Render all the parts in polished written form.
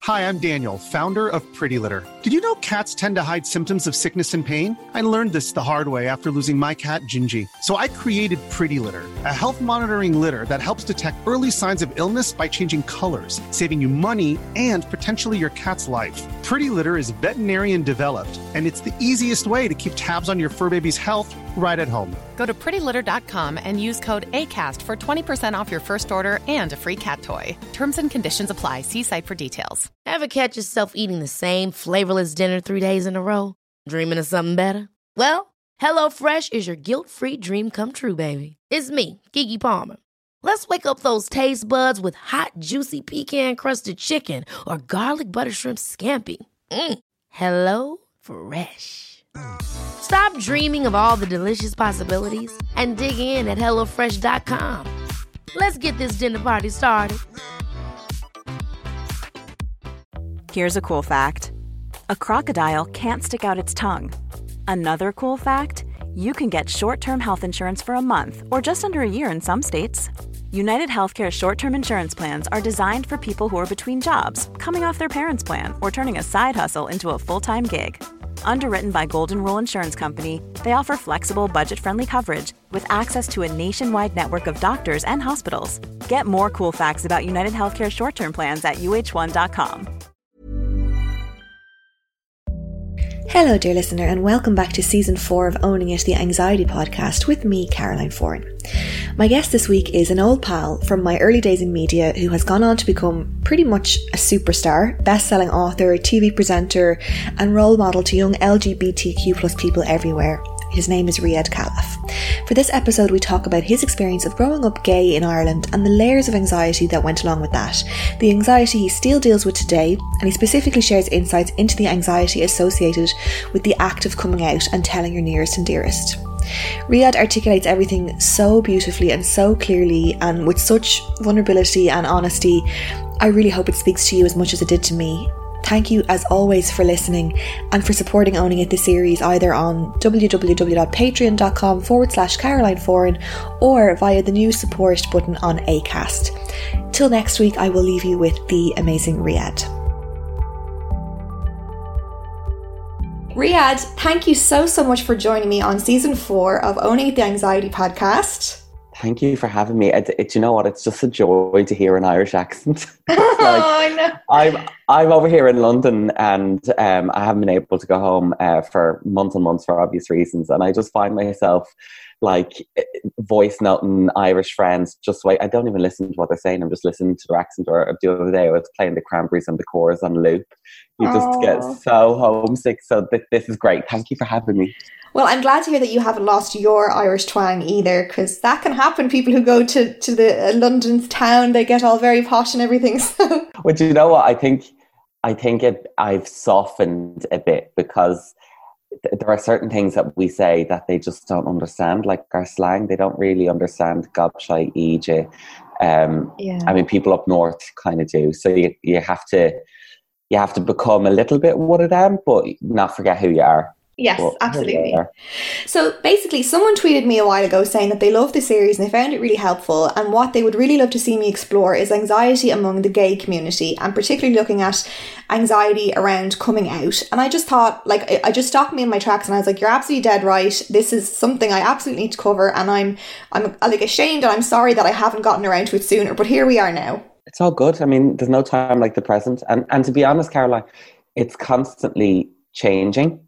Hi, I'm Daniel, founder of Pretty Litter. Did you know cats tend to hide symptoms of sickness and pain? I learned this the hard way after losing my cat, Gingy. So I created Pretty Litter, a health monitoring litter that helps detect early signs of illness by changing colors, saving you money and potentially your cat's life. Pretty Litter is veterinarian developed, and it's the easiest way to keep tabs on your fur baby's health right at home. Go to prettylitter.com and use code ACAST for 20% off your first order and a free cat toy. Terms and conditions apply. See site for details. Ever catch yourself eating the same flavorless dinner 3 days in a row? Dreaming of something better? Well, HelloFresh is your guilt-free dream come true, baby. It's me, Keke Palmer. Let's wake up those taste buds with hot, juicy pecan-crusted chicken or garlic butter shrimp scampi. Hello Fresh. Stop dreaming of all the delicious possibilities and dig in at HelloFresh.com. Let's get this dinner party started. Here's a cool fact. A crocodile can't stick out its tongue. Another cool fact, you can get short-term health insurance for a month or just under a year in some states. United Healthcare short-term insurance plans are designed for people who are between jobs, coming off their parents' plan, or turning a side hustle into a full-time gig. Underwritten by Golden Rule Insurance Company, they offer flexible, budget-friendly coverage with access to a nationwide network of doctors and hospitals. Get more cool facts about United Healthcare short-term plans at uh1.com. Hello, dear listener, and welcome back to Season 4 of Owning It, the Anxiety Podcast with me, Caroline Foran. My guest this week is an old pal from my early days in media who has gone on to become pretty much a superstar, best-selling author, TV presenter, and role model to young LGBTQ+ people everywhere. His name is Riad Khalaf. For this episode, we talk about his experience of growing up gay in Ireland and the layers of anxiety that went along with that, the anxiety he still deals with today, and he specifically shares insights into the anxiety associated with the act of coming out and telling your nearest and dearest. Riad articulates everything so beautifully and so clearly and with such vulnerability and honesty. I really hope it speaks to you as much as it did to me. Thank you as always for listening and for supporting Owning It the series either on www.patreon.com/Caroline Foran or via the new support button on Acast. Till next week, I will leave you with the amazing Riad. Riad, thank you so much for joining me on Season 4 of Owning It the Anxiety Podcast. Thank you for having me. You know what? It's just a joy to hear an Irish accent. I know. I'm over here in London, and I haven't been able to go home for months and months for obvious reasons. And I just find myself like voice noting Irish friends. Just wait. I don't even listen to what they're saying. I'm just listening to their accent. Or the other day, I was playing the Cranberries and the Chorus on loop. You just get so homesick. So this is great. Thank you for having me. Well, I'm glad to hear that you haven't lost your Irish twang either, because that can happen. People who go to the London's town, they get all very posh and everything. So. Well, do you know what? I think I've softened a bit because there are certain things that we say that they just don't understand, like our slang. They don't really understand gobshite, EJ. I mean, people up north kind of do. So you have to become a little bit what I am, but not forget who you are. Yes, absolutely. So basically, someone tweeted me a while ago saying that they love the series and they found it really helpful, and what they would really love to see me explore is anxiety among the gay community, and particularly looking at anxiety around coming out. And I just thought, like, I just stopped me in my tracks and I was like, you're absolutely dead right. This is something I absolutely need to cover, and I'm like ashamed and I'm sorry that I haven't gotten around to it sooner, but here we are now. It's all good. I mean, there's no time like the present. And to be honest, Caroline, it's constantly changing.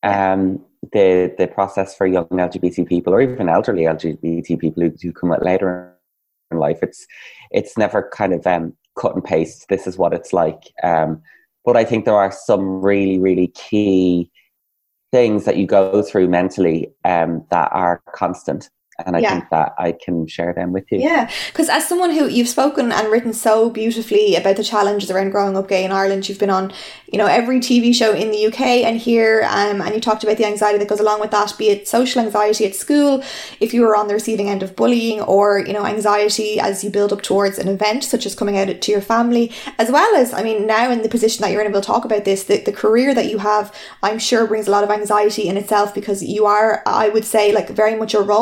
The process for young LGBT people or even elderly LGBT people who come out later in life, it's never kind of cut and paste. This is what it's like. But I think there are some really, really key things that you go through mentally that are constant. And I think that I can share them with you. Yeah, because as someone who you've spoken and written so beautifully about the challenges around growing up gay in Ireland, you've been on, every TV show in the UK and here, and you talked about the anxiety that goes along with that, be it social anxiety at school, if you were on the receiving end of bullying, or, anxiety as you build up towards an event, such as coming out to your family, as well as, now in the position that you're in, and we'll talk about this, the career that you have, I'm sure brings a lot of anxiety in itself, because you are, I would say, like very much a role model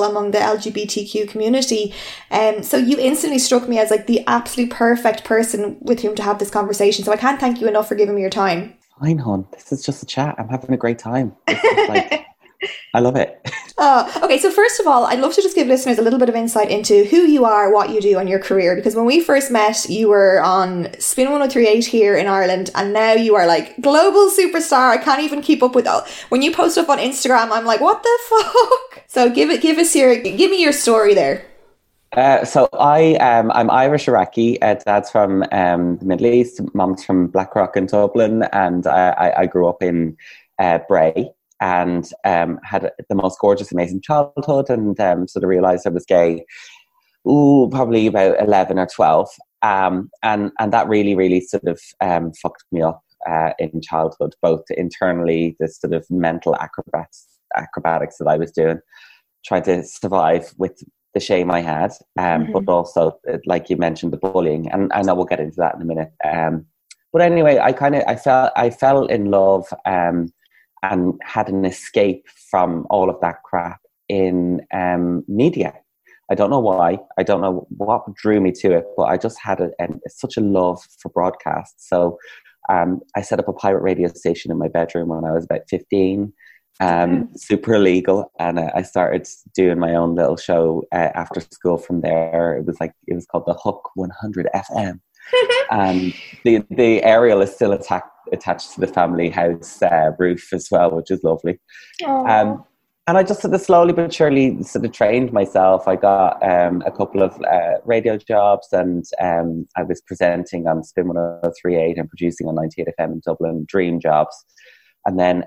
among the LGBTQ community. So you instantly struck me as like the absolute perfect person with whom to have this conversation. So I can't thank you enough for giving me your time. Fine, hon. This is just a chat. I'm having a great time. I love it. Okay, so first of all, I'd love to just give listeners a little bit of insight into who you are, what you do, and your career. Because when we first met, you were on Spin 103.8 here in Ireland, and now you are like global superstar. I can't even keep up with that. When you post up on Instagram, I'm like, what the fuck? So give me your story there. So I'm Irish Iraqi. Dad's from the Middle East. Mom's from Blackrock in Dublin, and I grew up in Bray. And had the most gorgeous, amazing childhood, and sort of realised I was gay, probably about 11 or 12. And that really, really sort of fucked me up in childhood, both internally, the sort of mental acrobatics that I was doing, trying to survive with the shame I had, but also, like you mentioned, the bullying. And I know we'll get into that in a minute. But anyway, I fell in love and had an escape from all of that crap in media. I don't know why. I don't know what drew me to it, but I just had such a love for broadcast. So I set up a pirate radio station in my bedroom when I was about 15, super illegal. And I started doing my own little show after school from there. It was called The Hook 100 FM. And the aerial is still attached to the family house roof as well, which is lovely. And I just sort of slowly but surely sort of trained myself. I got a couple of radio jobs, and I was presenting on Spin 103.8 and producing on 98 FM in Dublin, dream jobs. And then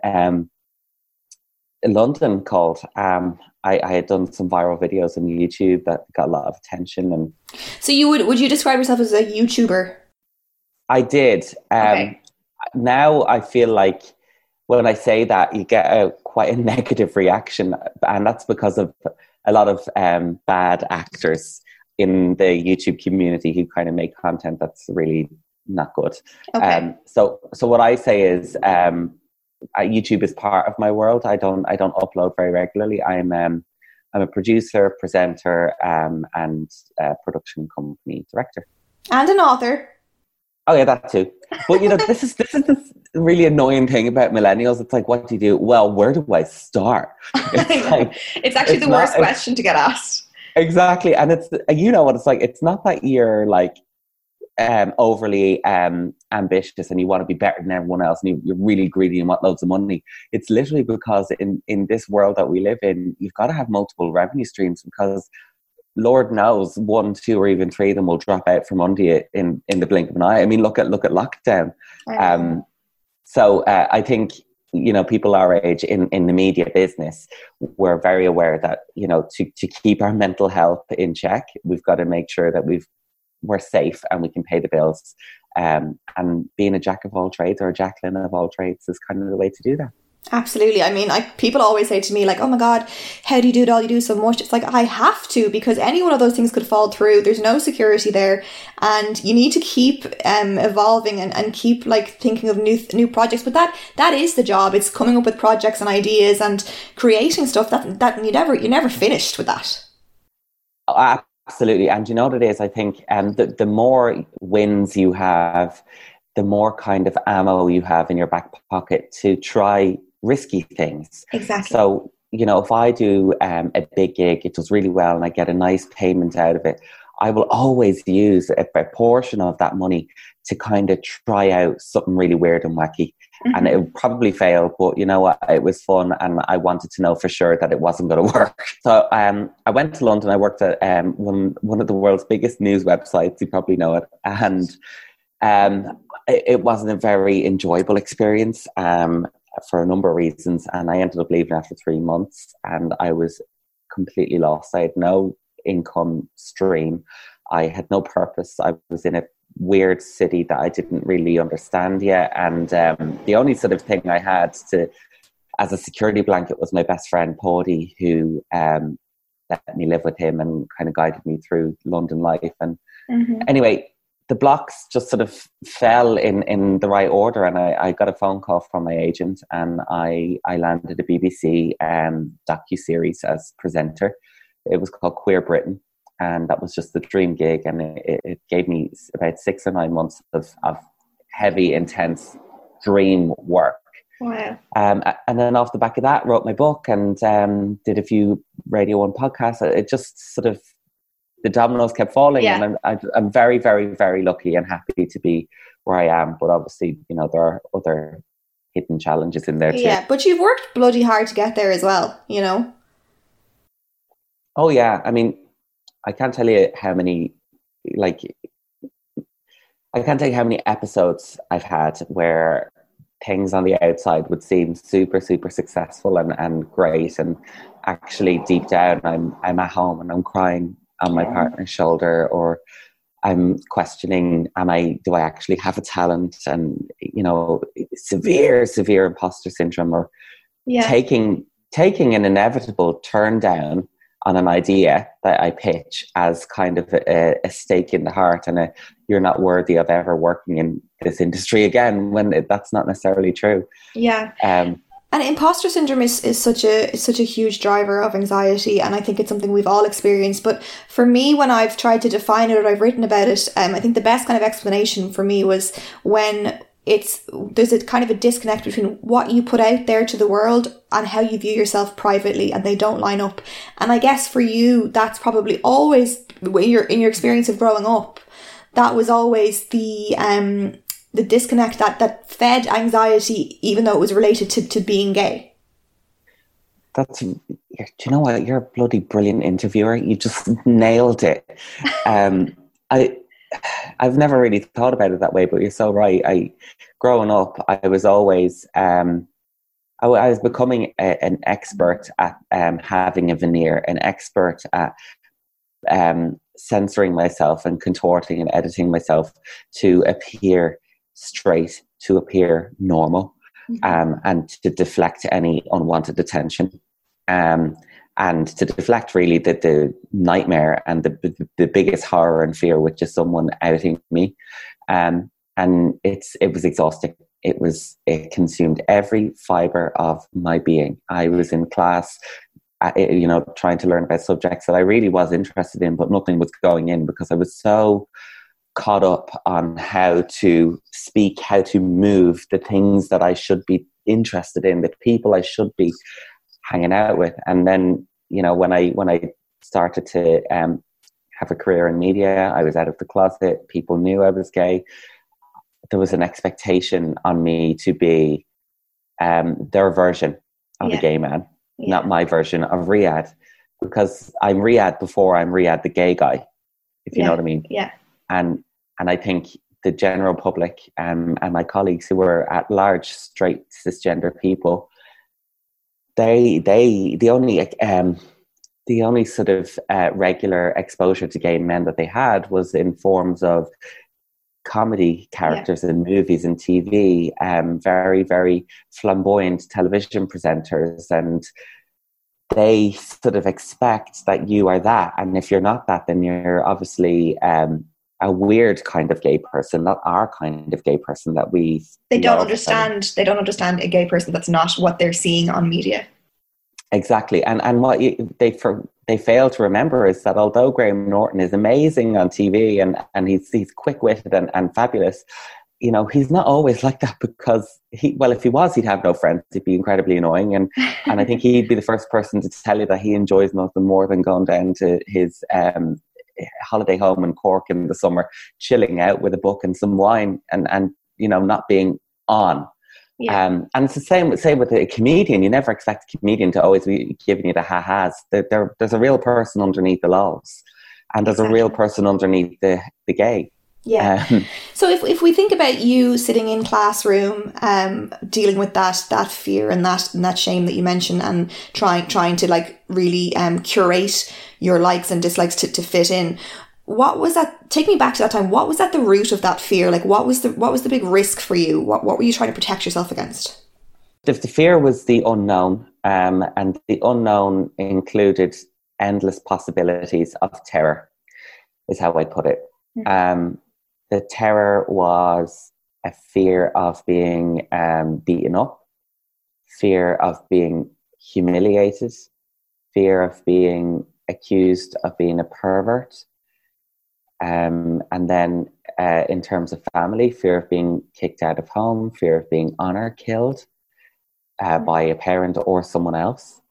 London called. I had done some viral videos on YouTube that got a lot of attention. And so would you describe yourself as a YouTuber? I did. Okay. Now I feel like when I say that, you get quite a negative reaction, and that's because of a lot of bad actors in the YouTube community who kind of make content that's really not good. Okay. So what I say is YouTube is part of my world. I don't upload very regularly. I'm a producer, presenter, and production company director, and an author. Oh yeah, that too. But this is the really annoying thing about millennials. It's like, what do you do? Well, where do I start? It's actually the worst question to get asked. Exactly, and it's what it's like. It's not that you're like overly ambitious and you want to be better than everyone else, and you're really greedy and want loads of money. It's literally because in this world that we live in, you've got to have multiple revenue streams, because Lord knows 1, 2, or even 3 of them will drop out from under you in the blink of an eye. I mean, look at lockdown. So I think, people our age in the media business, we're very aware that, to keep our mental health in check, we've got to make sure that we're safe and we can pay the bills. And being a jack of all trades, or a Jacqueline of all trades, is kind of the way to do that. Absolutely. I mean, people always say to me, like, oh my God, how do you do it all? You do so much. It's like, I have to, because any one of those things could fall through. There's no security there. And you need to keep evolving and keep like thinking of new projects. But that is the job. It's coming up with projects and ideas and creating stuff that you're never finished with that. Oh, absolutely. And you know what it is? I think the more wins you have, the more kind of ammo you have in your back pocket to try risky things. Exactly. So, if I do a big gig, it does really well and I get a nice payment out of it, I will always use a portion of that money to kind of try out something really weird and wacky. Mm-hmm. And it would probably fail, but you know what? It was fun, and I wanted to know for sure that it wasn't going to work. So I went to London. I worked at one of the world's biggest news websites. You probably know it. And it wasn't a very enjoyable experience for a number of reasons. And I ended up leaving after 3 months, and I was completely lost. I had no income stream. I had no purpose. I was in a weird city that I didn't really understand yet. And the only sort of thing I had as a security blanket was my best friend, Paddy, who let me live with him and kind of guided me through London life. And anyway, the blocks just sort of fell in the right order, and I got a phone call from my agent, and I landed a BBC docuseries as presenter It was called Queer Britain, and that was just the dream gig, and it gave me about 6 or 9 months of heavy, intense dream work. Wow. And then off the back of that, wrote my book and did a few Radio 1 podcasts. It just sort of, the dominoes kept falling, and I'm very, very, very lucky and happy to be where I am. But obviously, you know, there are other hidden challenges in there too. Yeah, but you've worked bloody hard to get there as well, you know? Oh yeah, I mean, I can't tell you how many, episodes I've had where things on the outside would seem super, super successful and great, and actually deep down I'm at home and I'm crying on my partner's shoulder, or I'm questioning, do I actually have a talent? And, you know, severe imposter syndrome, or taking an inevitable turn down on an idea that I pitch as kind of a stake in the heart, and you're not worthy of ever working in this industry again, when that's not necessarily true. Yeah. And imposter syndrome is such a huge driver of anxiety, and I think it's something we've all experienced. But for me, when I've tried to define it or I've written about it, I think the best kind of explanation for me was when there's a kind of a disconnect between what you put out there to the world and how you view yourself privately, and they don't line up. And I guess for you, that's probably always, in your experience of growing up, that was always the disconnect that fed anxiety, even though it was related to being gay. Do you know what? You're a bloody brilliant interviewer. You just nailed it. I've never really thought about it that way, but you're so right. Growing up, I was always, I was becoming an expert at having a veneer, an expert at censoring myself and contorting and editing myself to appear straight, to appear normal, and to deflect any unwanted attention, and to deflect really the nightmare and the biggest horror and fear, which is someone outing me, and it was exhausting. It consumed every fiber of my being. I was in class, you know, trying to learn about subjects that I really was interested in, but nothing was going in because I was so caught up on how to speak, how to move, the things that I should be interested in, the people I should be hanging out with. And then, you know, when I started to have a career in media, I was out of the closet, people knew I was gay. There was an expectation on me to be their version of a gay man, not my version of Riyadh, because I'm Riyadh before I'm Riyadh the gay guy, if you know what I mean. Yeah. And I think the general public and my colleagues who were at large straight cisgender people, the only sort of regular exposure to gay men that they had was in forms of comedy characters in movies and TV, very, very flamboyant television presenters, and they sort of expect that you are that, and if you're not that, then you're obviously a weird kind of gay person, not our kind of gay person that we. They don't understand a gay person that's not what they're seeing on media. Exactly, and what they fail to remember is that although Graham Norton is amazing on TV and he's quick-witted and fabulous, you know, he's not always like that, because if he was, he'd have no friends. He'd be incredibly annoying, and I think he'd be the first person to tell you that he enjoys nothing more than going down to his holiday home in Cork in the summer, chilling out with a book and some wine, and you know, not being on. Yeah. And it's the same with a comedian. You never expect a comedian to always be giving you the ha-has. There's a real person underneath the loves, and there's a real person underneath the gay. Yeah. So if we think about you sitting in classroom, dealing with that fear and that shame that you mentioned, and trying to like really curate your likes and dislikes to fit in. What was that? Take me back to that time. What was at the root of that fear? Like, what was the big risk for you? What were you trying to protect yourself against? The fear was the unknown, and the unknown included endless possibilities of terror, is how I put it. The terror was a fear of being beaten up, fear of being humiliated, fear of being accused of being a pervert. And then in terms of family, fear of being kicked out of home, fear of being honor killed by a parent or someone else,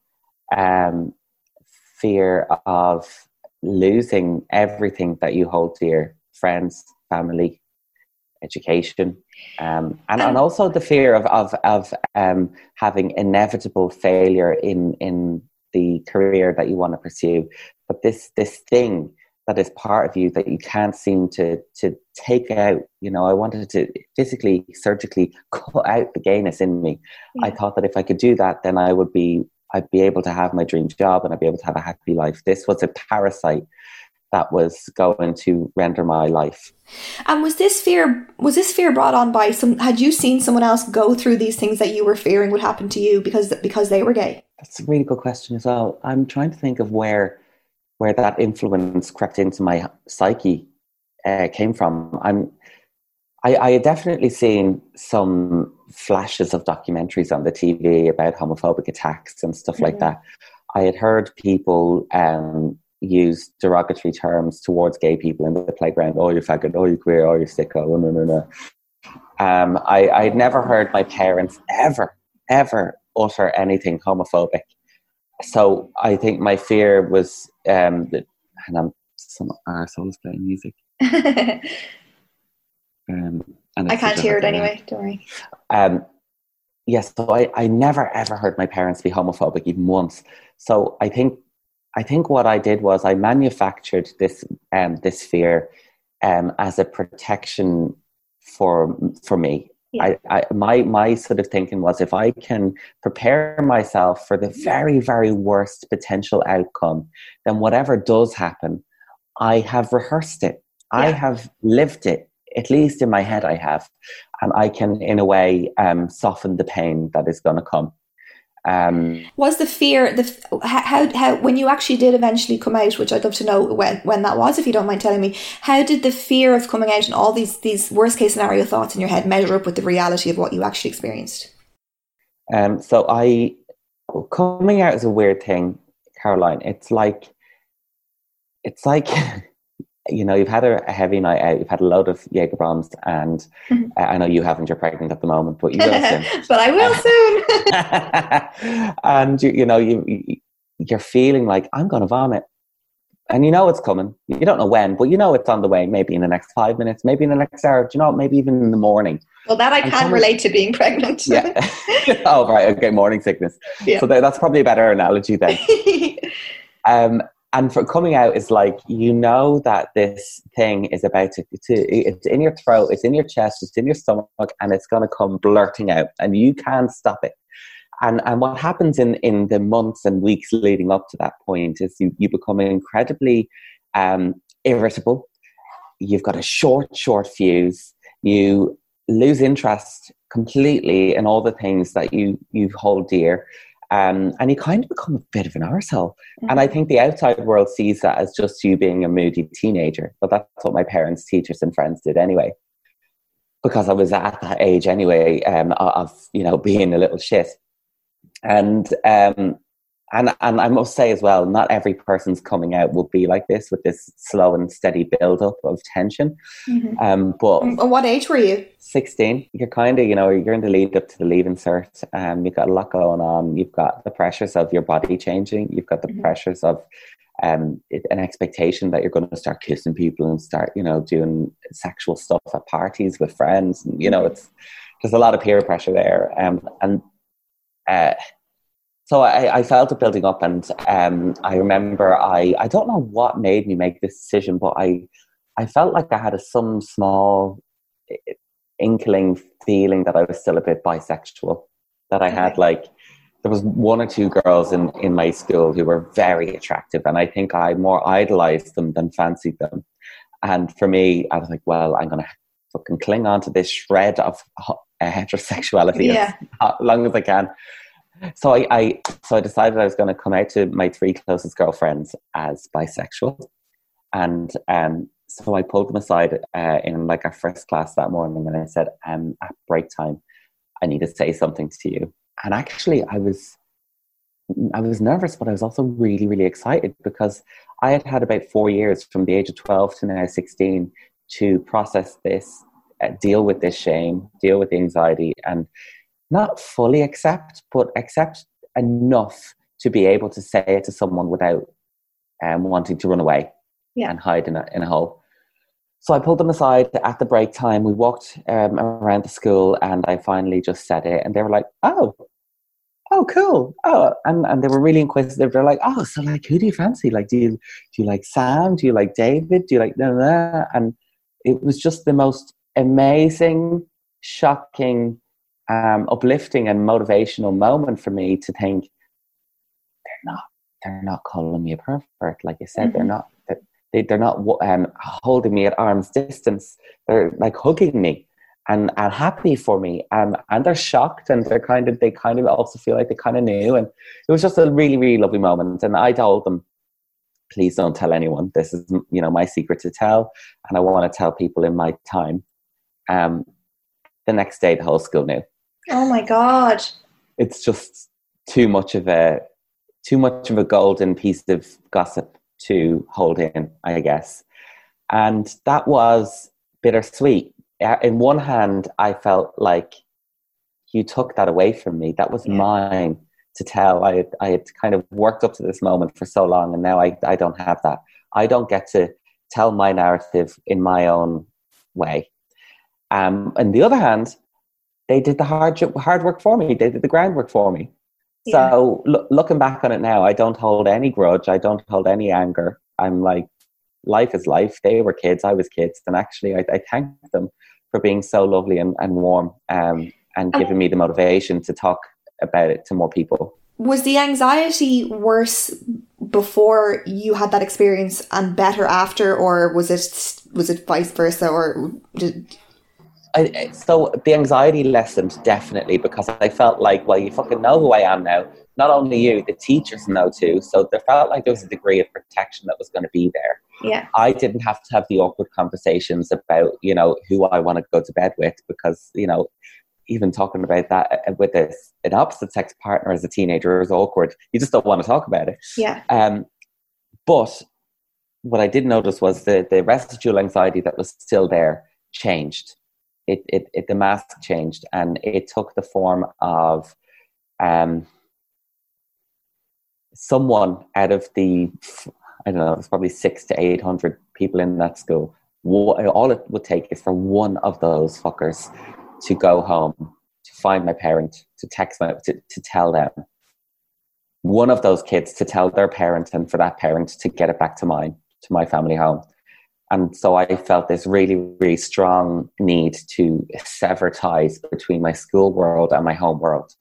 fear of losing everything that you hold dear, friends, family, education, and also the fear of having inevitable failure in the career that you want to pursue. But this thing that is part of you that you can't seem to take out. You know, I wanted to physically, surgically cut out the gayness in me. Yeah. I thought that if I could do that, then I'd be able to have my dream job and I'd be able to have a happy life. This was a parasite that was going to render my life. And was this fear brought on by had you seen someone else go through these things that you were fearing would happen to you because they were gay? That's a really good question as well. I'm trying to think of where that influence crept into my psyche came from. I had definitely seen some flashes of documentaries on the TV about homophobic attacks and stuff like that. I had heard people use derogatory terms towards gay people in the playground. Oh, you're faggot. Oh, you're queer. Oh, you're sicko. Oh, no. I'd never heard my parents ever utter anything homophobic. So I think my fear was, and some arseholes playing music. I can't hear it anyway, don't worry. Yes, so I never ever heard my parents be homophobic even once. So I think what I did was I manufactured this fear as a protection for me. Yeah. My sort of thinking was, if I can prepare myself for the very, very worst potential outcome, then whatever does happen, I have rehearsed it. Yeah. I have lived it, at least in my head I have. And I can, in a way, soften the pain that is going to come. Was the fear, how when you actually did eventually come out, which I'd love to know when that was, if you don't mind telling me, how did the fear of coming out and all these worst case scenario thoughts in your head measure up with the reality of what you actually experienced? So coming out is a weird thing, Caroline. It's like you know, you've had a heavy night out, you've had a load of Jaeger bombs, and I know you haven't, you're pregnant at the moment, but you will soon. But I will soon. And you know, you're feeling like, I'm going to vomit. And you know it's coming. You don't know when, but you know it's on the way, maybe in the next 5 minutes, maybe in the next hour, do you know, maybe even in the morning. Well, that I can relate to being pregnant. Yeah. Oh, right. Okay, morning sickness. Yeah. So that's probably a better analogy then. And for coming out is like, you know that this thing is about to it's in your throat, it's in your chest, it's in your stomach, and it's going to come blurting out, and you can't stop it. And what happens in the months and weeks leading up to that point is you become incredibly irritable. You've got a short fuse. You lose interest completely in all the things that you hold dear. And you kind of become a bit of an arsehole. Mm-hmm. And I think the outside world sees that as just you being a moody teenager. But that's what my parents, teachers and friends did anyway. Because I was at that age anyway of, you know, being a little shit. And I must say as well, not every person's coming out will be like this, with this slow and steady build-up of tension. Mm-hmm. But what age were you? 16. You're kind of, you know, you're in the lead up to the Leaving Cert. You've got a lot going on. You've got the pressures of your body changing. You've got the pressures of an expectation that you're going to start kissing people and start, you know, doing sexual stuff at parties with friends. And, you know, there's a lot of peer pressure there. So I felt it building up, and I remember I don't know what made me make this decision, but I felt like I had some small inkling feeling that I was still a bit bisexual, that I had, like, there was one or two girls in my school who were very attractive, and I think I more idolized them than fancied them. And for me, I was like, well, I'm going to fucking cling on to this shred of heterosexuality as long as I can. So I decided I was going to come out to my 3 closest girlfriends as bisexual. And so I pulled them aside in like our first class that morning, and I said, at break time, I need to say something to you. And actually I was I was nervous, but I was also really, really excited because I had had about 4 years from the age of 12 to now 16 to process this, deal with this shame, deal with the anxiety, and not fully accept, but accept enough to be able to say it to someone without wanting to run away and hide in a hole. So I pulled them aside at the break time. We walked around the school, and I finally just said it, and they were like, oh, cool. Oh, and they were really inquisitive. They're like, oh, so like, who do you fancy? Like, do you like Sam? Do you like David? Do you like blah, blah? And it was just the most amazing, shocking, uplifting and motivational moment for me to think, they're not calling me a pervert. Like I said, they're not holding me at arm's distance. They're like hugging me and happy for me, and they're shocked, and they kind of also feel like they kind of knew, and it was just a really, really lovely moment. And I told them, please don't tell anyone. This is, my secret to tell, and I want to tell people in my time. The next day, the whole school knew. Oh my God! It's just too much of a golden piece of gossip to hold in, I guess, and that was bittersweet. In one hand, I felt like you took that away from me. That was mine to tell. I had kind of worked up to this moment for so long, and now I don't have that. I don't get to tell my narrative in my own way. On the other hand, they did the hard work for me. They did the groundwork for me. Yeah. So looking back on it now, I don't hold any grudge. I don't hold any anger. I'm like, life is life. They were kids. I was kids. And actually, I thank them for being so lovely and warm and giving me the motivation to talk about it to more people. Was the anxiety worse before you had that experience and better after, or was it vice versa, or so the anxiety lessened definitely, because I felt like, well, you fucking know who I am now. Not only you, the teachers know too. So there felt like there was a degree of protection that was going to be there. Yeah. I didn't have to have the awkward conversations about, who I want to go to bed with, because, even talking about that with an opposite sex partner as a teenager is awkward. You just don't want to talk about it. Yeah. But what I did notice was the residual anxiety that was still there changed. The mask changed, and it took the form of someone out of the, I don't know, it's probably 600 to 800 people in that school. All it would take is for one of those fuckers to go home, to find my parent, to text them, to tell them. One of those kids to tell their parent, and for that parent to get it back to my family home. And so I felt this really, really strong need to sever ties between my school world and my home world.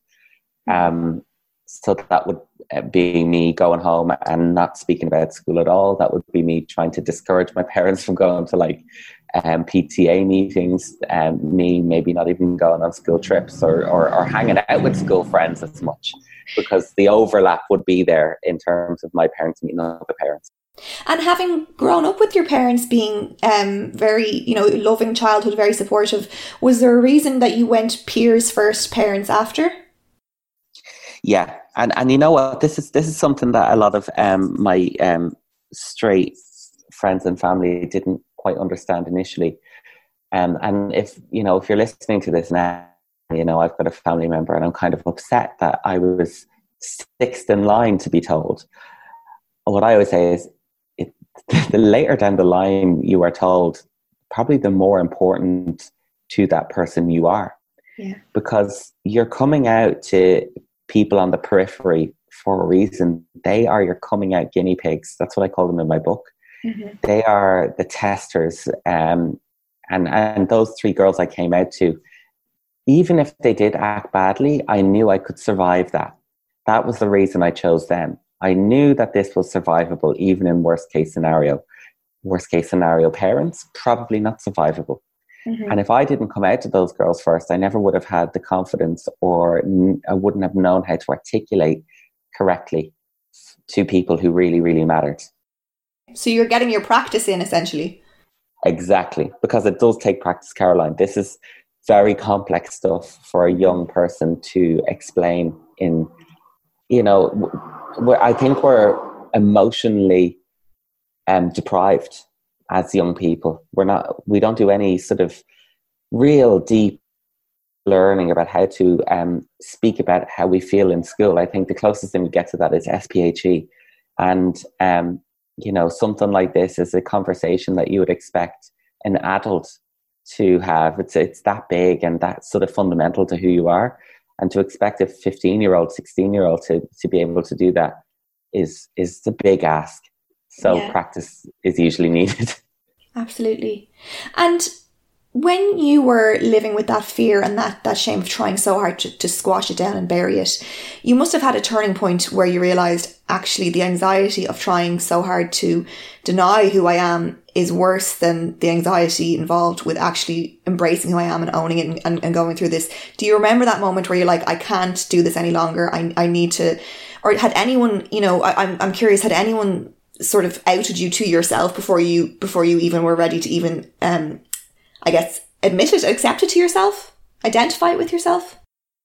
So that would be me going home and not speaking about school at all. That would be me trying to discourage my parents from going to PTA meetings, and me maybe not even going on school trips or hanging out with school friends as much, because the overlap would be there in terms of my parents meeting other parents. And having grown up with your parents being very, loving childhood, very supportive, was there a reason that you went peers first, parents after? Yeah, and you know what? This is something that a lot of my straight friends and family didn't quite understand initially. And if you're listening to this now, I've got a family member, and I'm kind of upset that I was sixth in line to be told. What I always say is, the later down the line you are told, probably the more important to that person you are. Yeah. Because you're coming out to people on the periphery for a reason. They are your coming out guinea pigs. That's what I call them in my book. Mm-hmm. They are the testers. And those three girls I came out to, even if they did act badly, I knew I could survive that. That was the reason I chose them. I knew that this was survivable, even in worst case scenario. Worst case scenario parents, probably not survivable. Mm-hmm. And if I didn't come out to those girls first, I never would have had the confidence, or I wouldn't have known how to articulate correctly to people who really, really mattered. So you're getting your practice in, essentially. Exactly, because it does take practice, Caroline. This is very complex stuff for a young person to explain in you know, I think we're emotionally deprived as young people. We don't do any sort of real deep learning about how to speak about how we feel in school. I think the closest thing we get to that is SPHE. And, you know, something like this is a conversation that you would expect an adult to have. It's that big and that sort of fundamental to who you are. And to expect a 15-year-old, 16-year-old to be able to do that is a big ask. So practice is usually needed. Absolutely. And when you were living with that fear and that shame of trying so hard to squash it down and bury it, you must have had a turning point where you realised actually the anxiety of trying so hard to deny who I am is worse than the anxiety involved with actually embracing who I am and owning it and going through this. Do you remember that moment where you're like, I can't do this any longer, I need to, or had anyone, you know, I'm curious, had anyone sort of outed you to yourself before you even were ready to even I guess admit it, accept it to yourself, identify it with yourself?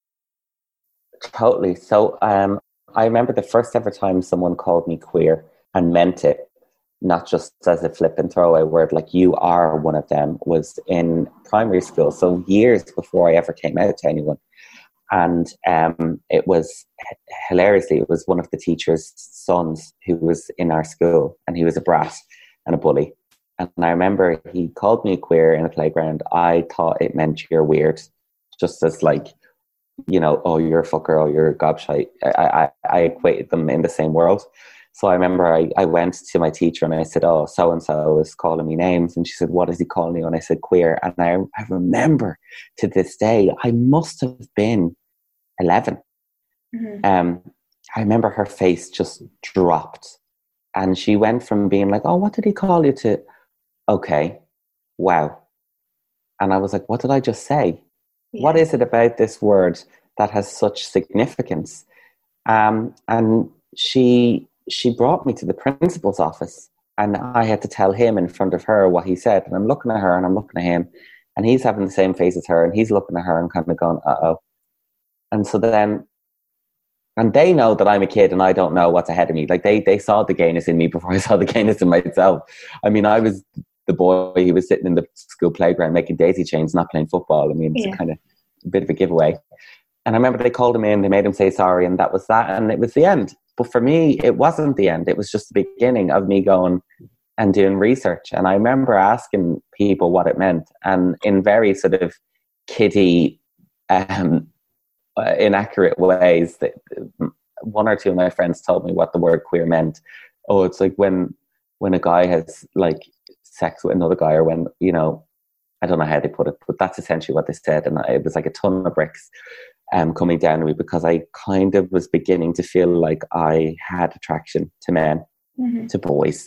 Totally. So I remember the first ever time someone called me queer and meant it, not just as a flip and throwaway word, like you are one of them, was in primary school. So years before I ever came out to anyone. And it was, hilariously, it was one of the teacher's sons who was in our school, and he was a brat and a bully. And I remember he called me queer in a playground. I thought it meant you're weird, just as like, you know, oh, you're a fucker, oh, you're a gobshite. I equated them in the same world. So I remember I went to my teacher and I said, oh, so-and-so is calling me names. And she said, what is he calling you? And I said, queer. And I remember to this day, I must have been 11. Mm-hmm. I remember her face just dropped. And she went from being like, oh, what did he call you, to, okay, wow. And I was like, what did I just say? Yeah. What is it about this word that has such significance? And she brought me to the principal's office, and I had to tell him in front of her what he said. And I'm looking at her and I'm looking at him, and he's having the same face as her, and he's looking at her and kind of going, uh-oh. And so then, and they know that I'm a kid and I don't know what's ahead of me. Like they saw the gayness in me before I saw the gayness in myself. I mean, I was the boy who was sitting in the school playground making daisy chains, not playing football. I mean, it's kind of a bit of a giveaway. And I remember they called him in, they made him say sorry, and that was that. And it was the end. But for me, it wasn't the end. It was just the beginning of me going and doing research. And I remember asking people what it meant. And in very sort of kiddie, inaccurate ways, that one or two of my friends told me what the word queer meant. Oh, it's like when a guy has like sex with another guy, or when, you know, I don't know how they put it, but that's essentially what they said. And it was like a ton of bricks coming down to me, because I kind of was beginning to feel like I had attraction to men, to boys.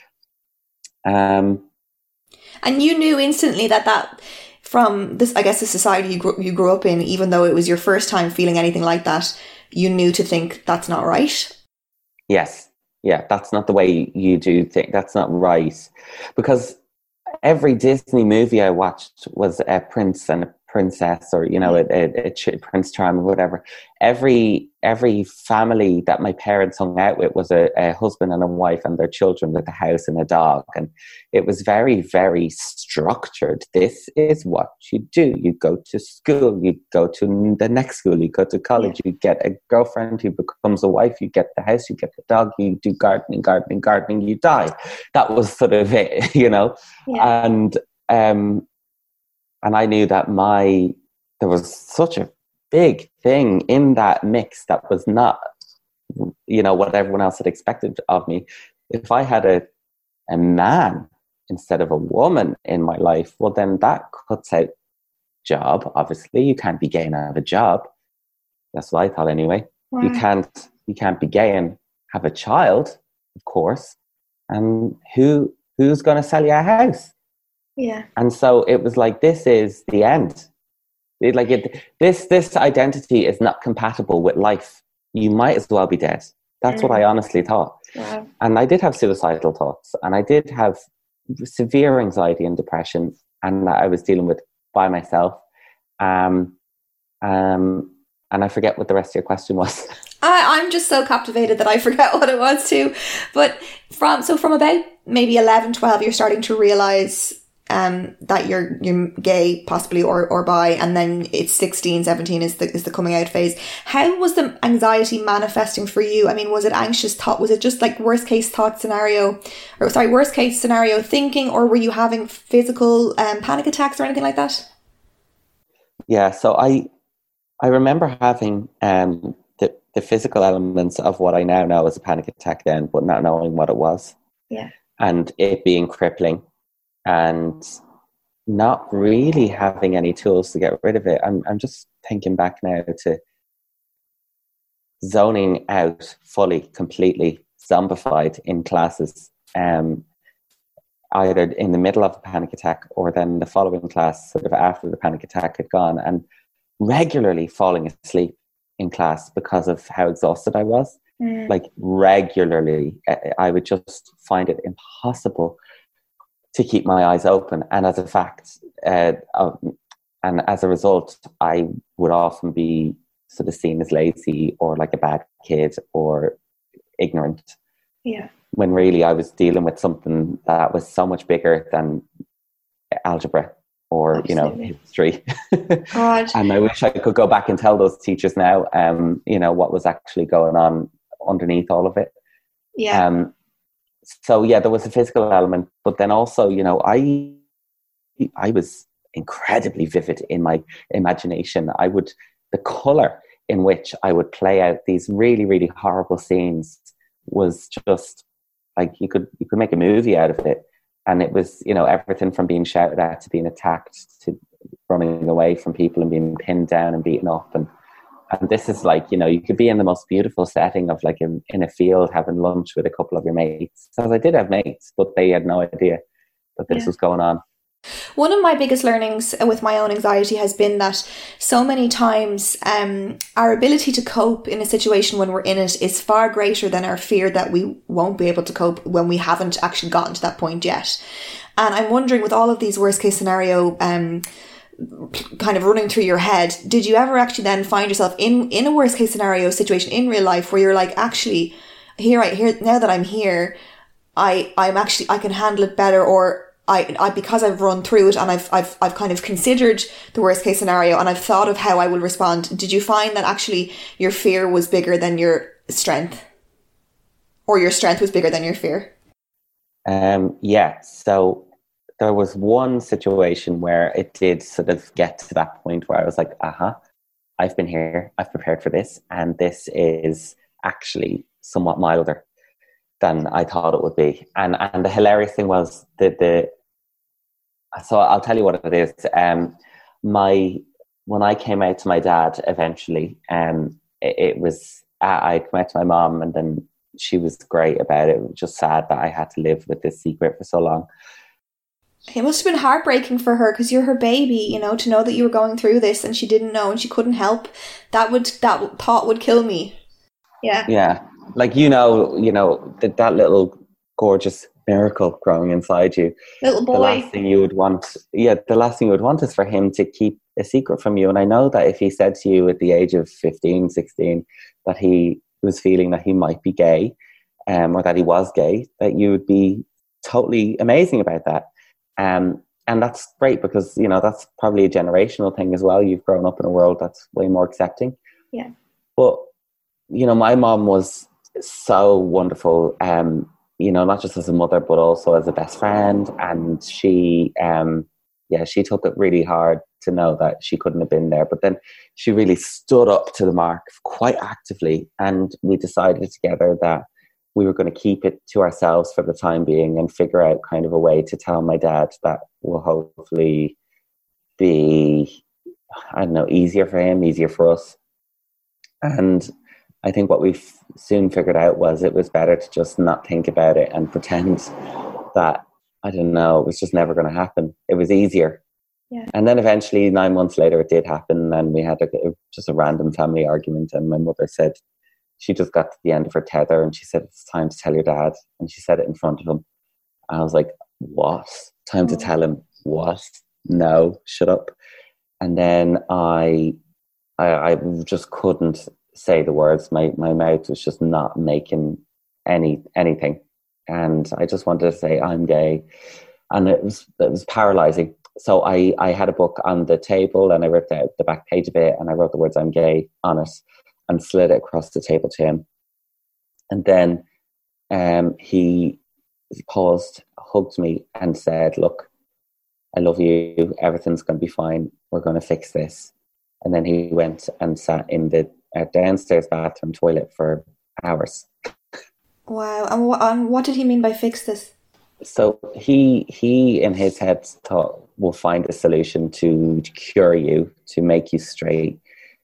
And you knew instantly that from this, I guess, the society you grew up in, even though it was your first time feeling anything like that, you knew to think that's not right. Yes. Yeah, that's not the way you do things. That's not right. Because every Disney movie I watched was a prince and a princess, or, you know, a Prince Charming, whatever. Every family that my parents hung out with was a husband and a wife and their children with a house and a dog. And it was very, very structured. This is what you do. You go to school, you go to the next school, you go to college, you get a girlfriend who becomes a wife, you get the house, you get the dog, you do gardening, you die. That was sort of it, you know? Yeah. And I knew that there was such a big thing in that mix that was not, you know, what everyone else had expected of me. If I had a man instead of a woman in my life, well, then that cuts out job. Obviously, you can't be gay and have a job. That's what I thought anyway. Wow. You can't be gay and have a child, of course. And who's going to sell you a house? Yeah. And so it was like, this is the end. This identity is not compatible with life. You might as well be dead. That's what I honestly thought. Wow. And I did have suicidal thoughts, and I did have severe anxiety and depression, and I was dealing with by myself. And I forget what the rest of your question was. I'm just so captivated that I forget what it was too. But from about maybe 11, 12, you're starting to realise that you're gay, possibly, or bi, and then it's 16, 17 is the coming out phase. How was the anxiety manifesting for you? I mean, was it anxious thought? Was it just like worst case scenario thinking, or were you having physical panic attacks or anything like that? Yeah, so I remember having the physical elements of what I now know as a panic attack then, but not knowing what it was. Yeah. And it being crippling and not really having any tools to get rid of it. I'm just thinking back now to zoning out fully, completely zombified in classes, either in the middle of a panic attack or then the following class, sort of after the panic attack had gone, and regularly falling asleep in class because of how exhausted I was. Like regularly, I would just find it impossible to keep my eyes open. And as a fact, and as a result, I would often be sort of seen as lazy or like a bad kid or ignorant. Yeah. When really I was dealing with something that was so much bigger than algebra or, Absolutely. history. God. And I wish I could go back and tell those teachers now, what was actually going on underneath all of it. Yeah. So yeah, there was a physical element, but then also, I was incredibly vivid in my imagination. The color in which I would play out these really, really horrible scenes was just like, you could make a movie out of it. And it was, everything from being shouted at to being attacked to running away from people and being pinned down and beaten up. And this is like, you could be in the most beautiful setting of like in a field having lunch with a couple of your mates. So I did have mates, but they had no idea that this was going on. One of my biggest learnings with my own anxiety has been that so many times our ability to cope in a situation when we're in it is far greater than our fear that we won't be able to cope when we haven't actually gotten to that point yet. And I'm wondering, with all of these worst case scenario kind of running through your head, did you ever actually then find yourself in a worst case scenario situation in real life where you're like, actually, here now that I'm here, I can handle it better, or I because I've run through it and I've kind of considered the worst case scenario and I've thought of how I will respond. Did you find that actually your fear was bigger than your strength, or your strength was bigger than your fear? Yeah. So there was one situation where it did sort of get to that point where I was like, I've been here, I've prepared for this, and this is actually somewhat milder than I thought it would be. And the hilarious thing was so I'll tell you what it is. When I came out to my dad eventually, it was, I came out to my mom, and then she was great about it. It was just sad that I had to live with this secret for so long. It must have been heartbreaking for her, because you're her baby, to know that you were going through this and she didn't know and she couldn't help. That thought would kill me. Yeah. Yeah. Like, that little gorgeous miracle growing inside you. Little boy. The last thing you would want is for him to keep a secret from you. And I know that if he said to you at the age of 15, 16, that he was feeling that he might be gay, or that he was gay, that you would be totally amazing about that. And that's great, because, that's probably a generational thing as well. You've grown up in a world that's way more accepting. Yeah. But, my mom was so wonderful, not just as a mother, but also as a best friend. And she took it really hard to know that she couldn't have been there. But then she really stood up to the mark quite actively. And we decided together that we were going to keep it to ourselves for the time being and figure out kind of a way to tell my dad that will hopefully be, easier for him, easier for us. And I think what we soon figured out was it was better to just not think about it and pretend that, it was just never going to happen. It was easier. Yeah. And then eventually 9 months later it did happen, and we had just a random family argument, and my mother said, she just got to the end of her tether and she said, it's time to tell your dad. And she said it in front of him. And I was like, what? Time to tell him what? No, shut up. And then I just couldn't say the words. My mouth was just not making anything. And I just wanted to say, I'm gay. And it was paralyzing. So I had a book on the table and I ripped out the back page of it and I wrote the words "I'm gay" on it and slid it across the table to him. And then he paused, hugged me and said, "Look, I love you. Everything's going to be fine. We're going to fix this." And then he went and sat in the downstairs bathroom toilet for hours. Wow. And what did he mean by fix this? So he in his head thought, we'll find a solution to cure you, to make you straight.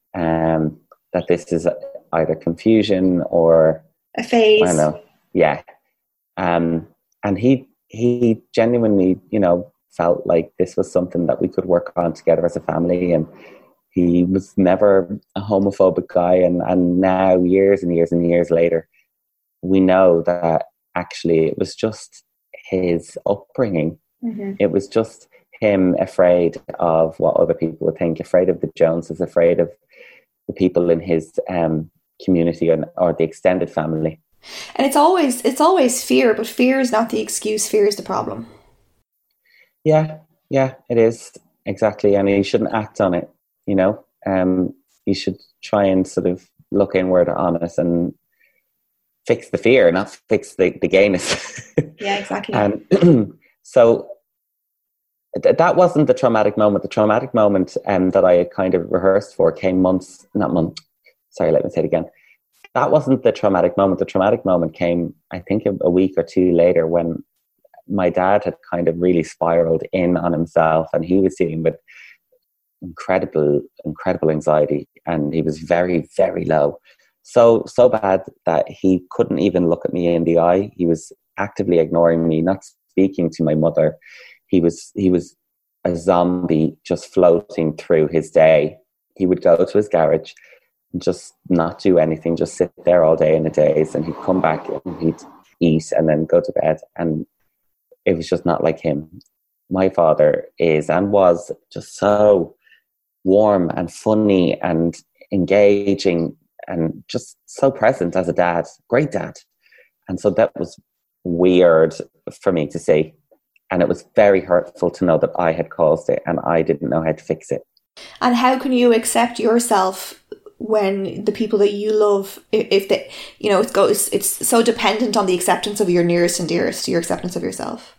That this is either confusion or a phase. I don't know. Yeah. And he genuinely, felt like this was something that we could work on together as a family. And he was never a homophobic guy. And now, years and years and years later, we know that actually it was just his upbringing. Mm-hmm. It was just him afraid of what other people would think, afraid of the Joneses, afraid of the people in his community or the extended family. And it's always fear, but fear is not the excuse. Fear is the problem. Yeah, it is. Exactly. And you shouldn't act on it, you should try and sort of look inward on it and fix the fear, not fix the gayness. Yeah, exactly. And so that wasn't the traumatic moment. The traumatic moment that I had kind of rehearsed for came let me say it again. That wasn't the traumatic moment. The traumatic moment came, I think, a week or two later when my dad had kind of really spiraled in on himself and he was dealing with incredible anxiety and he was very, very low. So bad that he couldn't even look at me in the eye. He was actively ignoring me, not speaking to my mother. He was a zombie just floating through his day. He would go to his garage and just not do anything, just sit there all day in a daze, and he'd come back and he'd eat and then go to bed. And it was just not like him. My father is and was just so warm and funny and engaging and just so present as a dad, great dad. And so that was weird for me to see. And it was very hurtful to know that I had caused it and I didn't know how to fix it. And how can you accept yourself when the people that you love, if they, it's so dependent on the acceptance of your nearest and dearest, your acceptance of yourself?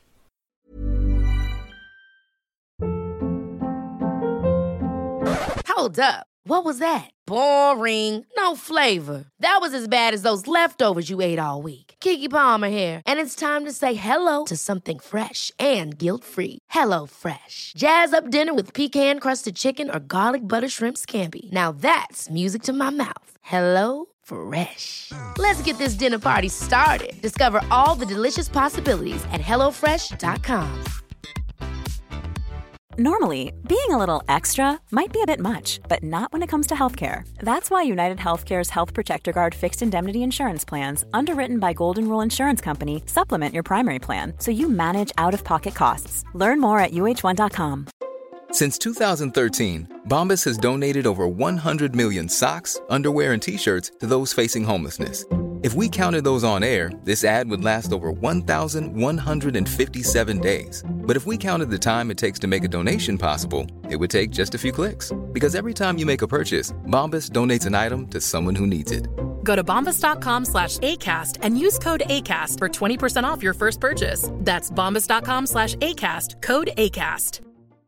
Hold up. What was that? Boring. No flavor. That was as bad as those leftovers you ate all week. Keke Palmer here. And it's time to say hello to something fresh and guilt-free. Hello Fresh. Jazz up dinner with pecan-crusted chicken or garlic butter shrimp scampi. Now that's music to my mouth. Hello Fresh. Let's get this dinner party started. Discover all the delicious possibilities at HelloFresh.com. Normally, being a little extra might be a bit much, but not when it comes to healthcare. That's why United Healthcare's Health Protector Guard fixed indemnity insurance plans, underwritten by Golden Rule Insurance Company, supplement your primary plan so you manage out-of-pocket costs. Learn more at UH1.com. Since 2013, Bombas has donated over 100 million socks, underwear, and T-shirts to those facing homelessness. If we counted those on air, this ad would last over 1,157 days. But if we counted the time it takes to make a donation possible, it would take just a few clicks. Because every time you make a purchase, Bombas donates an item to someone who needs it. Go to bombas.com/ACAST and use code ACAST for 20% off your first purchase. That's bombas.com/ACAST, code ACAST.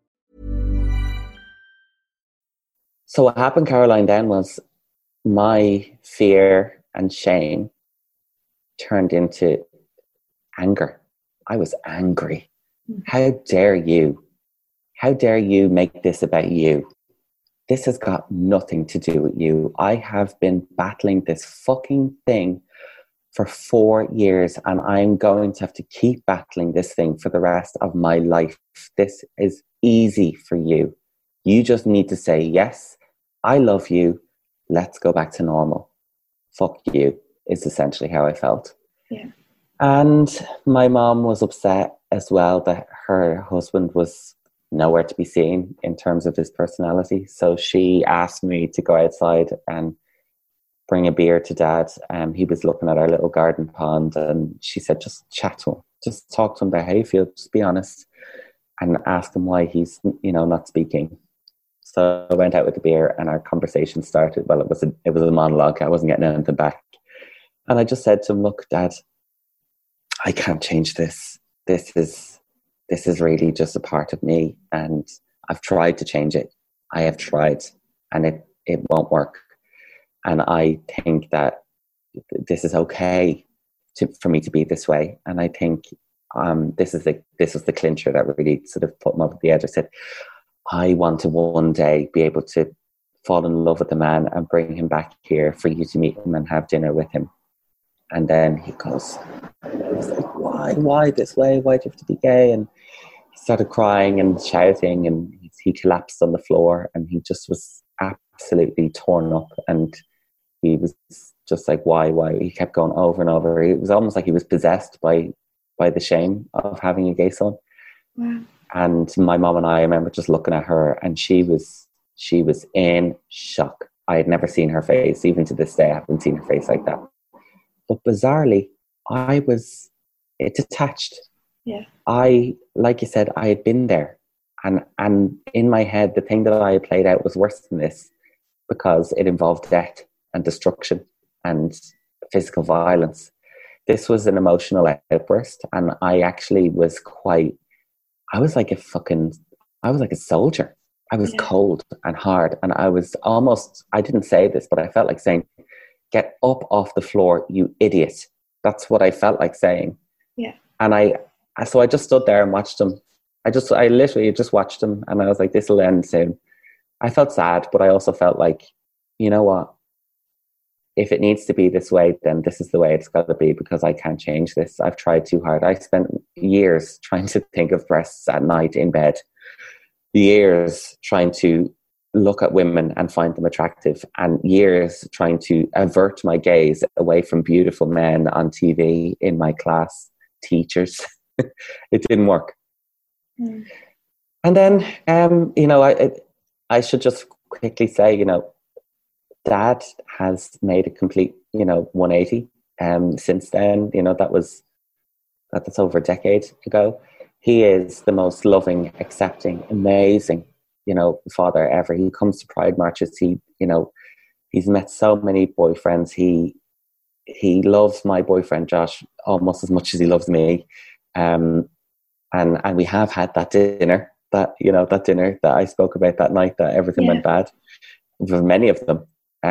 So what happened, Caroline, then was my fear and shame turned into anger. I was angry. How dare you? How dare you make this about you? This has got nothing to do with you. I have been battling this fucking thing for 4 years and I'm going to have to keep battling this thing for the rest of my life. This is easy for you. You just need to say, yes, I love you. Let's go back to normal. Fuck you is essentially how I felt. Yeah. And my mom was upset as well that her husband was nowhere to be seen in terms of his personality. So she asked me to go outside and bring a beer to Dad. He was looking at our little garden pond, and she said, just chat to him. Just talk to him about how you feel. Just be honest and ask him why he's, not speaking. So I went out with the beer and our conversation started. Well, it was a monologue. I wasn't getting anything back. And I just said to him, look, Dad, I can't change this. This is really just a part of me, and I've tried to change it. I have tried, and it won't work. And I think that this is okay for me to be this way. And I think this was the clincher that really sort of put him over the edge. I said, I want to one day be able to fall in love with the man and bring him back here for you to meet him and have dinner with him. And then he goes, I was like, why this way? Why do you have to be gay? And he started crying and shouting, and he collapsed on the floor, and he just was absolutely torn up. And he was just like, why? He kept going over and over. It was almost like he was possessed by the shame of having a gay son. Wow. And my mom and I remember just looking at her, and she was in shock. I had never seen her face. Even to this day, I haven't seen her face like that. But bizarrely, it detached. Yeah. Like you said, I had been there. And in my head, the thing that I had played out was worse than this, because it involved death and destruction and physical violence. This was an emotional outburst, and I actually was I was like a soldier. I was cold and hard, and I didn't say this, but I felt like saying, get up off the floor, you idiot. That's what I felt like saying. Yeah. And so I just stood there and watched him. I literally just watched him, and I was like, this will end soon. I felt sad, but I also felt like, you know what? If it needs to be this way, then this is the way it's got to be, because I can't change this. I've tried too hard. I spent years trying to think of breasts at night in bed, years trying to look at women and find them attractive, and years trying to avert my gaze away from beautiful men on TV, in my class, teachers. It didn't work. Mm. And then, I should just quickly say, Dad has made a complete, 180 since then. That's over a decade ago. He is the most loving, accepting, amazing, father ever. He comes to Pride marches. He's met so many boyfriends. He loves my boyfriend Josh almost as much as he loves me. And we have had that dinner that I spoke about that night, that everything went bad, for many of them.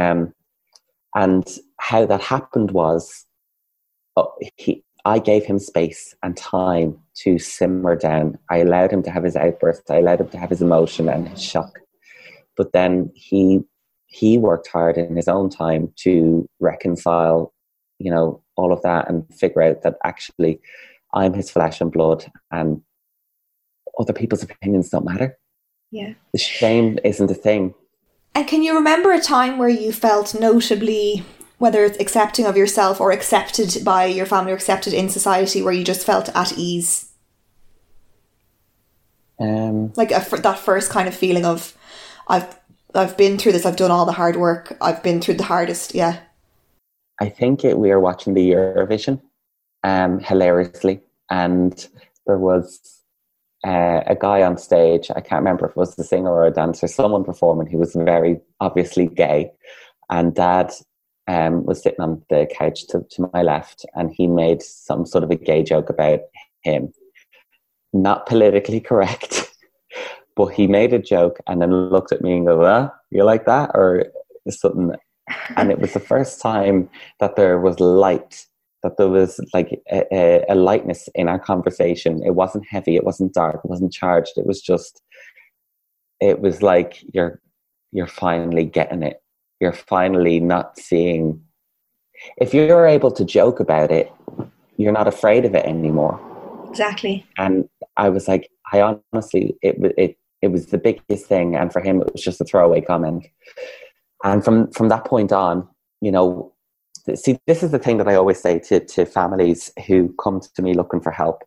And how that happened was, I gave him space and time to simmer down. I allowed him to have his outburst. I allowed him to have his emotion and his shock. But then he worked hard in his own time to reconcile, all of that, and figure out that actually I'm his flesh and blood, and other people's opinions don't matter. Yeah. The shame isn't a thing. And can you remember a time where you felt notably, whether it's accepting of yourself or accepted by your family or accepted in society, where you just felt at ease? That first kind of feeling of, I've been through this, I've done all the hard work, I've been through the hardest, yeah. I think we were watching the Eurovision, hilariously, and there was a guy on stage. I can't remember if it was the singer or a dancer, someone performing who was very obviously gay, and Dad was sitting on the couch to my left, and he made some sort of a gay joke about him. Not politically correct, but he made a joke and then looked at me and go, you like that? Or something. And it was the first time that there was light, that there was like a lightness in our conversation. It wasn't heavy, it wasn't dark, it wasn't charged. It was like you're finally getting it. You're finally not seeing. If you're able to joke about it, you're not afraid of it anymore. Exactly. And I was like, I honestly, it was the biggest thing. And for him, it was just a throwaway comment. And from that point on, see, this is the thing that I always say to families who come to me looking for help.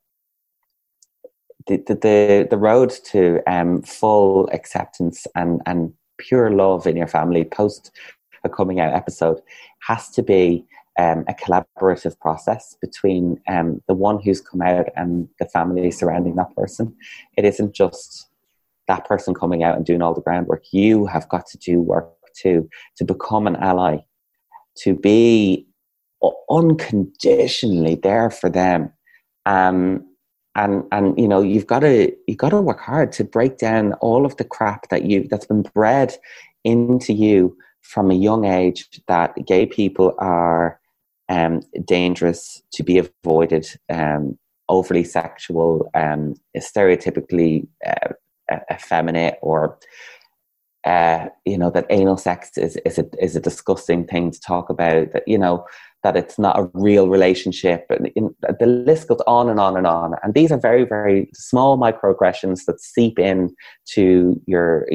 The road to full acceptance and pure love in your family post a coming out episode has to be a collaborative process between the one who's come out and the family surrounding that person. It isn't just that person coming out and doing all the groundwork. You have got to do work too, to become an ally, to be unconditionally there for them. And you know, you've got to work hard to break down all of the crap that's been bred into you from a young age, that gay people are dangerous, to be avoided, overly sexual, stereotypically effeminate, or you know, that anal sex is a disgusting thing to talk about, that, you know, that it's not a real relationship, and the list goes on and on and on. And these are very, very small microaggressions that seep in to your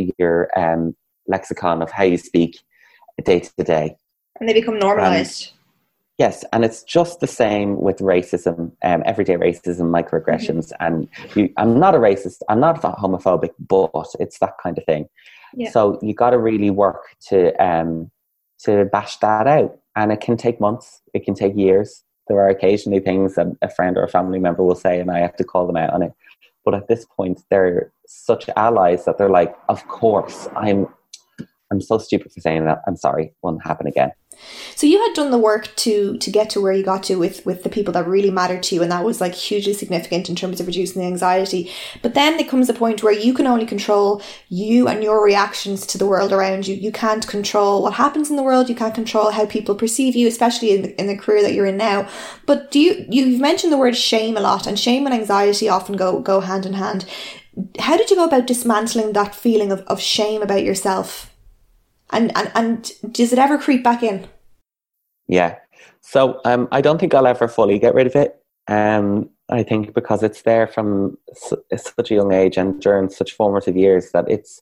lexicon of how you speak day to day, and they become normalized. Yes, and it's just the same with racism, everyday racism, microaggressions. And I'm not a racist, I'm not homophobic, but it's that kind of thing. Yeah. So you got to really work to bash that out, and it can take months, it can take years. There are occasionally things that a friend or a family member will say, and I have to call them out on it. But at this point, they're such allies that they're like, of course, I'm so stupid for saying that. I'm sorry, won't happen again. So you had done the work to get to where you got to with the people that really mattered to you, and that was like hugely significant in terms of reducing the anxiety. But then there comes a point where you can only control you and your reactions to the world around you. You can't control what happens in the world. You can't control how people perceive you, especially in the career that you're in now. But you've mentioned the word shame a lot, and shame and anxiety often go hand in hand. How did you go about dismantling that feeling of shame about yourself? And does it ever creep back in? Yeah. So I don't think I'll ever fully get rid of it. I think because it's there from such a young age and during such formative years that it's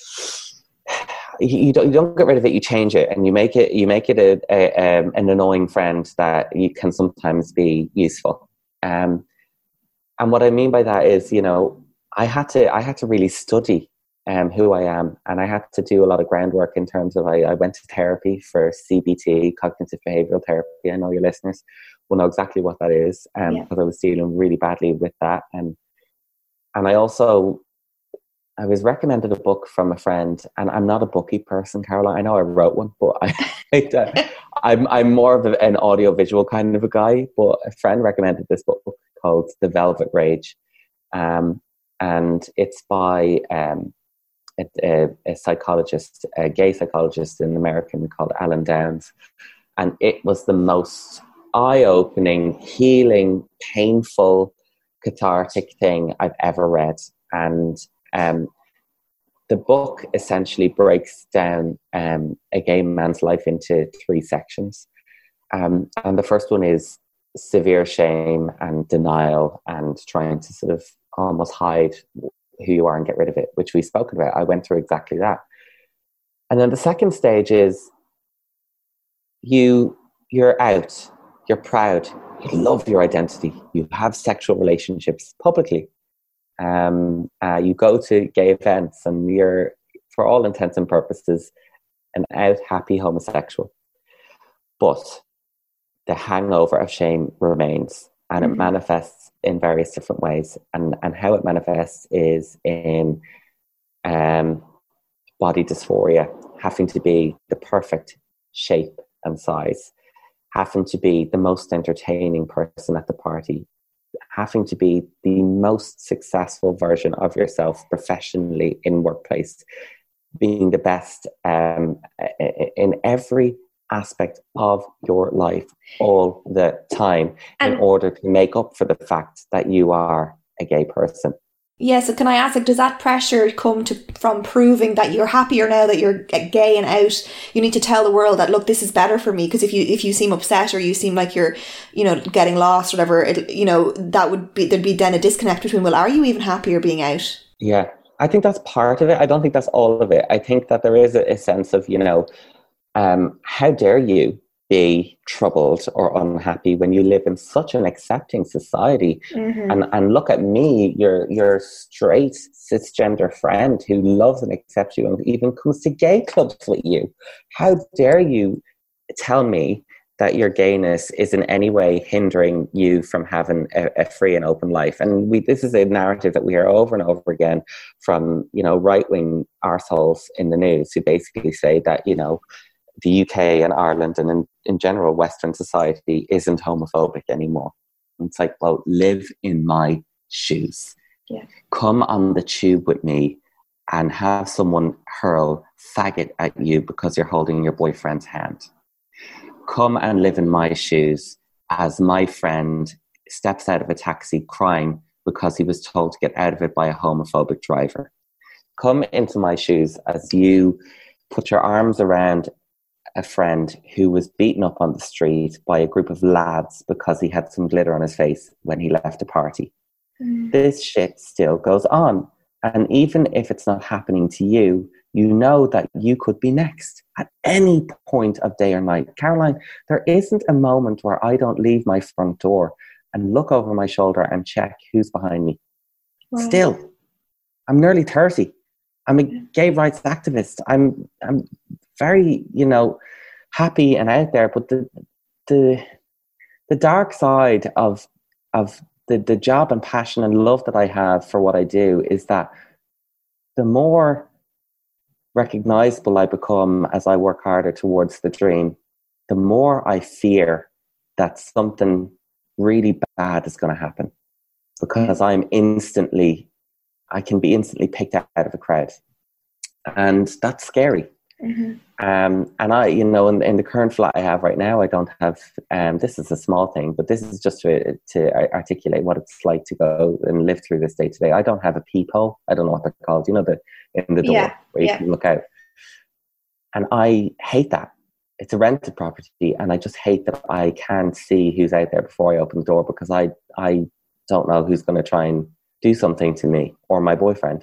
you don't get rid of it. You change it, and you make it an annoying friend that you can sometimes be useful. And what I mean by that is, you know, I had to really study who I am, and I had to do a lot of groundwork in terms of I went to therapy for CBT, cognitive behavioral therapy. I know your listeners will know exactly what that is, because I was dealing really badly with that, and I was recommended a book from a friend, and I'm not a booky person, Caroline. I know I wrote one, but I'm more of an audio-visual kind of a guy. But a friend recommended this book called The Velvet Rage, and it's by a psychologist, a gay psychologist, an American called Alan Downs. And it was the most eye-opening, healing, painful, cathartic thing I've ever read. And the book essentially breaks down a gay man's life into 3 sections. And the first one is severe shame and denial and trying to sort of almost hide who you are and get rid of it, which we've spoken about. I went through exactly that. And then the second stage is you're out, you're proud, you love your identity, you have sexual relationships publicly. You go to gay events and you're, for all intents and purposes, an out, happy homosexual. But the hangover of shame remains, and it manifests in various different ways. And how it manifests is in body dysphoria, having to be the perfect shape and size, having to be the most entertaining person at the party, having to be the most successful version of yourself professionally in workplace, being the best in every aspect of your life all the time, in order to make up for the fact that you are a gay person. Yeah, so can I ask, does that pressure come from proving that you're happier now that you're gay and out? You need to tell the world that, look, this is better for me, because if you seem upset or you seem like you're, getting lost, or whatever, there'd be then a disconnect between, well, are you even happier being out? Yeah, I think that's part of it. I don't think that's all of it. I think that there is a sense of, how dare you be troubled or unhappy when you live in such an accepting society. And look at me, your straight cisgender friend who loves and accepts you and even comes to gay clubs with you. How dare you tell me that your gayness is in any way hindering you from having a free and open life? And this is a narrative that we hear over and over again from, right-wing arseholes in the news who basically say that, the UK and Ireland and in general Western society isn't homophobic anymore. And it's like, well, live in my shoes. Yeah. Come on the tube with me and have someone hurl faggot at you because you're holding your boyfriend's hand. Come and live in my shoes as my friend steps out of a taxi crying because he was told to get out of it by a homophobic driver. Come into my shoes as you put your arms around a friend who was beaten up on the street by a group of lads because he had some glitter on his face when he left a party. This shit still goes on. And even if it's not happening to you, you know that you could be next at any point of day or night. Caroline, there isn't a moment where I don't leave my front door and look over my shoulder and check who's behind me. Wow. Still, I'm nearly 30. I'm a gay rights activist. I'm very, happy and out there. But the dark side of the job and passion and love that I have for what I do is that the more recognizable I become as I work harder towards the dream, the more I fear that something really bad is going to happen, because I can be instantly picked out of a crowd. And that's scary. And I, in the current flat I have right now, I don't have, this is a small thing, but this is just to articulate what it's like to go and live through this day to day. I don't have a peephole. I don't know what they're called, in the door where you can look out. And I hate that. It's a rented property, and I just hate that I can't see who's out there before I open the door, because I don't know who's going to try and do something to me or my boyfriend.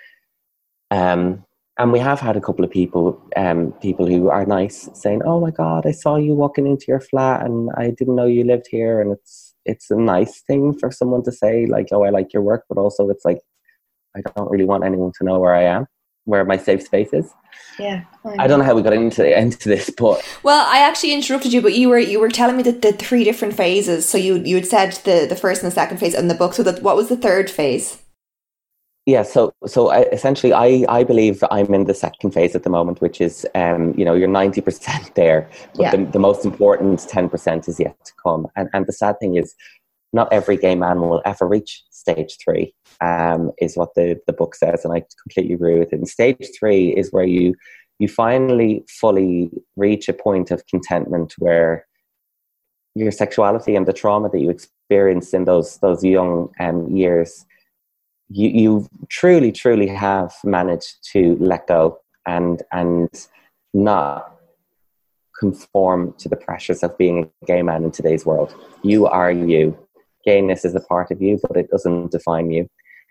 And we have had a couple of people who are nice saying, "Oh my God, I saw you walking into your flat and I didn't know you lived here." And it's a nice thing for someone to say, like, "Oh, I like your work," but also it's like, I don't really want anyone to know where I am, where my safe space is. Yeah. I don't know how we got into this, but well, I actually interrupted you, but you were telling me that the three different phases. So you had said the first and the second phase in the book. So what was the third phase? Yeah, so essentially, I believe I'm in the second phase at the moment, which is, you're 90% there, but the most important 10% is yet to come. And the sad thing is, not every gay man will ever reach stage 3, is what the book says, and I completely agree with it. And stage 3 is where you finally fully reach a point of contentment where your sexuality and the trauma that you experience in those young years, you truly, truly have managed to let go and not conform to the pressures of being a gay man in today's world. You are you. Gayness is a part of you, but it doesn't define you.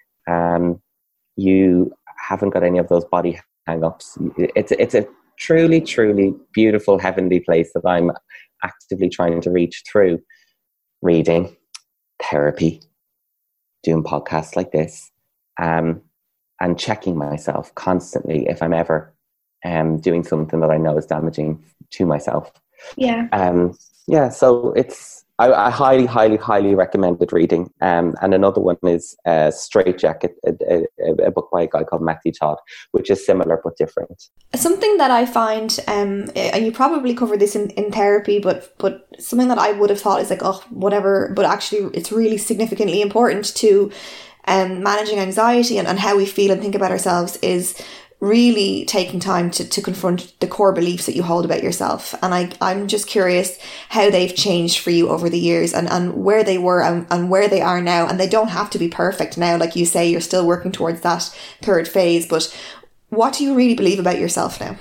You haven't got any of those body hang-ups. It's a truly, truly beautiful, heavenly place that I'm actively trying to reach through reading, therapy, doing podcasts like this, and checking myself constantly if I'm ever doing something that I know is damaging to myself. Yeah. So I highly, highly, highly recommended reading. And another one is Straight Jacket, a book by a guy called Matthew Todd, which is similar but different. Something that I find, and you probably cover this in therapy, but something that I would have thought is like, oh, whatever, but actually it's really significantly important to managing anxiety and how we feel and think about ourselves is really taking time to confront the core beliefs that you hold about yourself. And I'm just curious how they've changed for you over the years and where they were and where they are now. And they don't have to be perfect now. Like you say, you're still working towards that third phase. But what do you really believe about yourself now?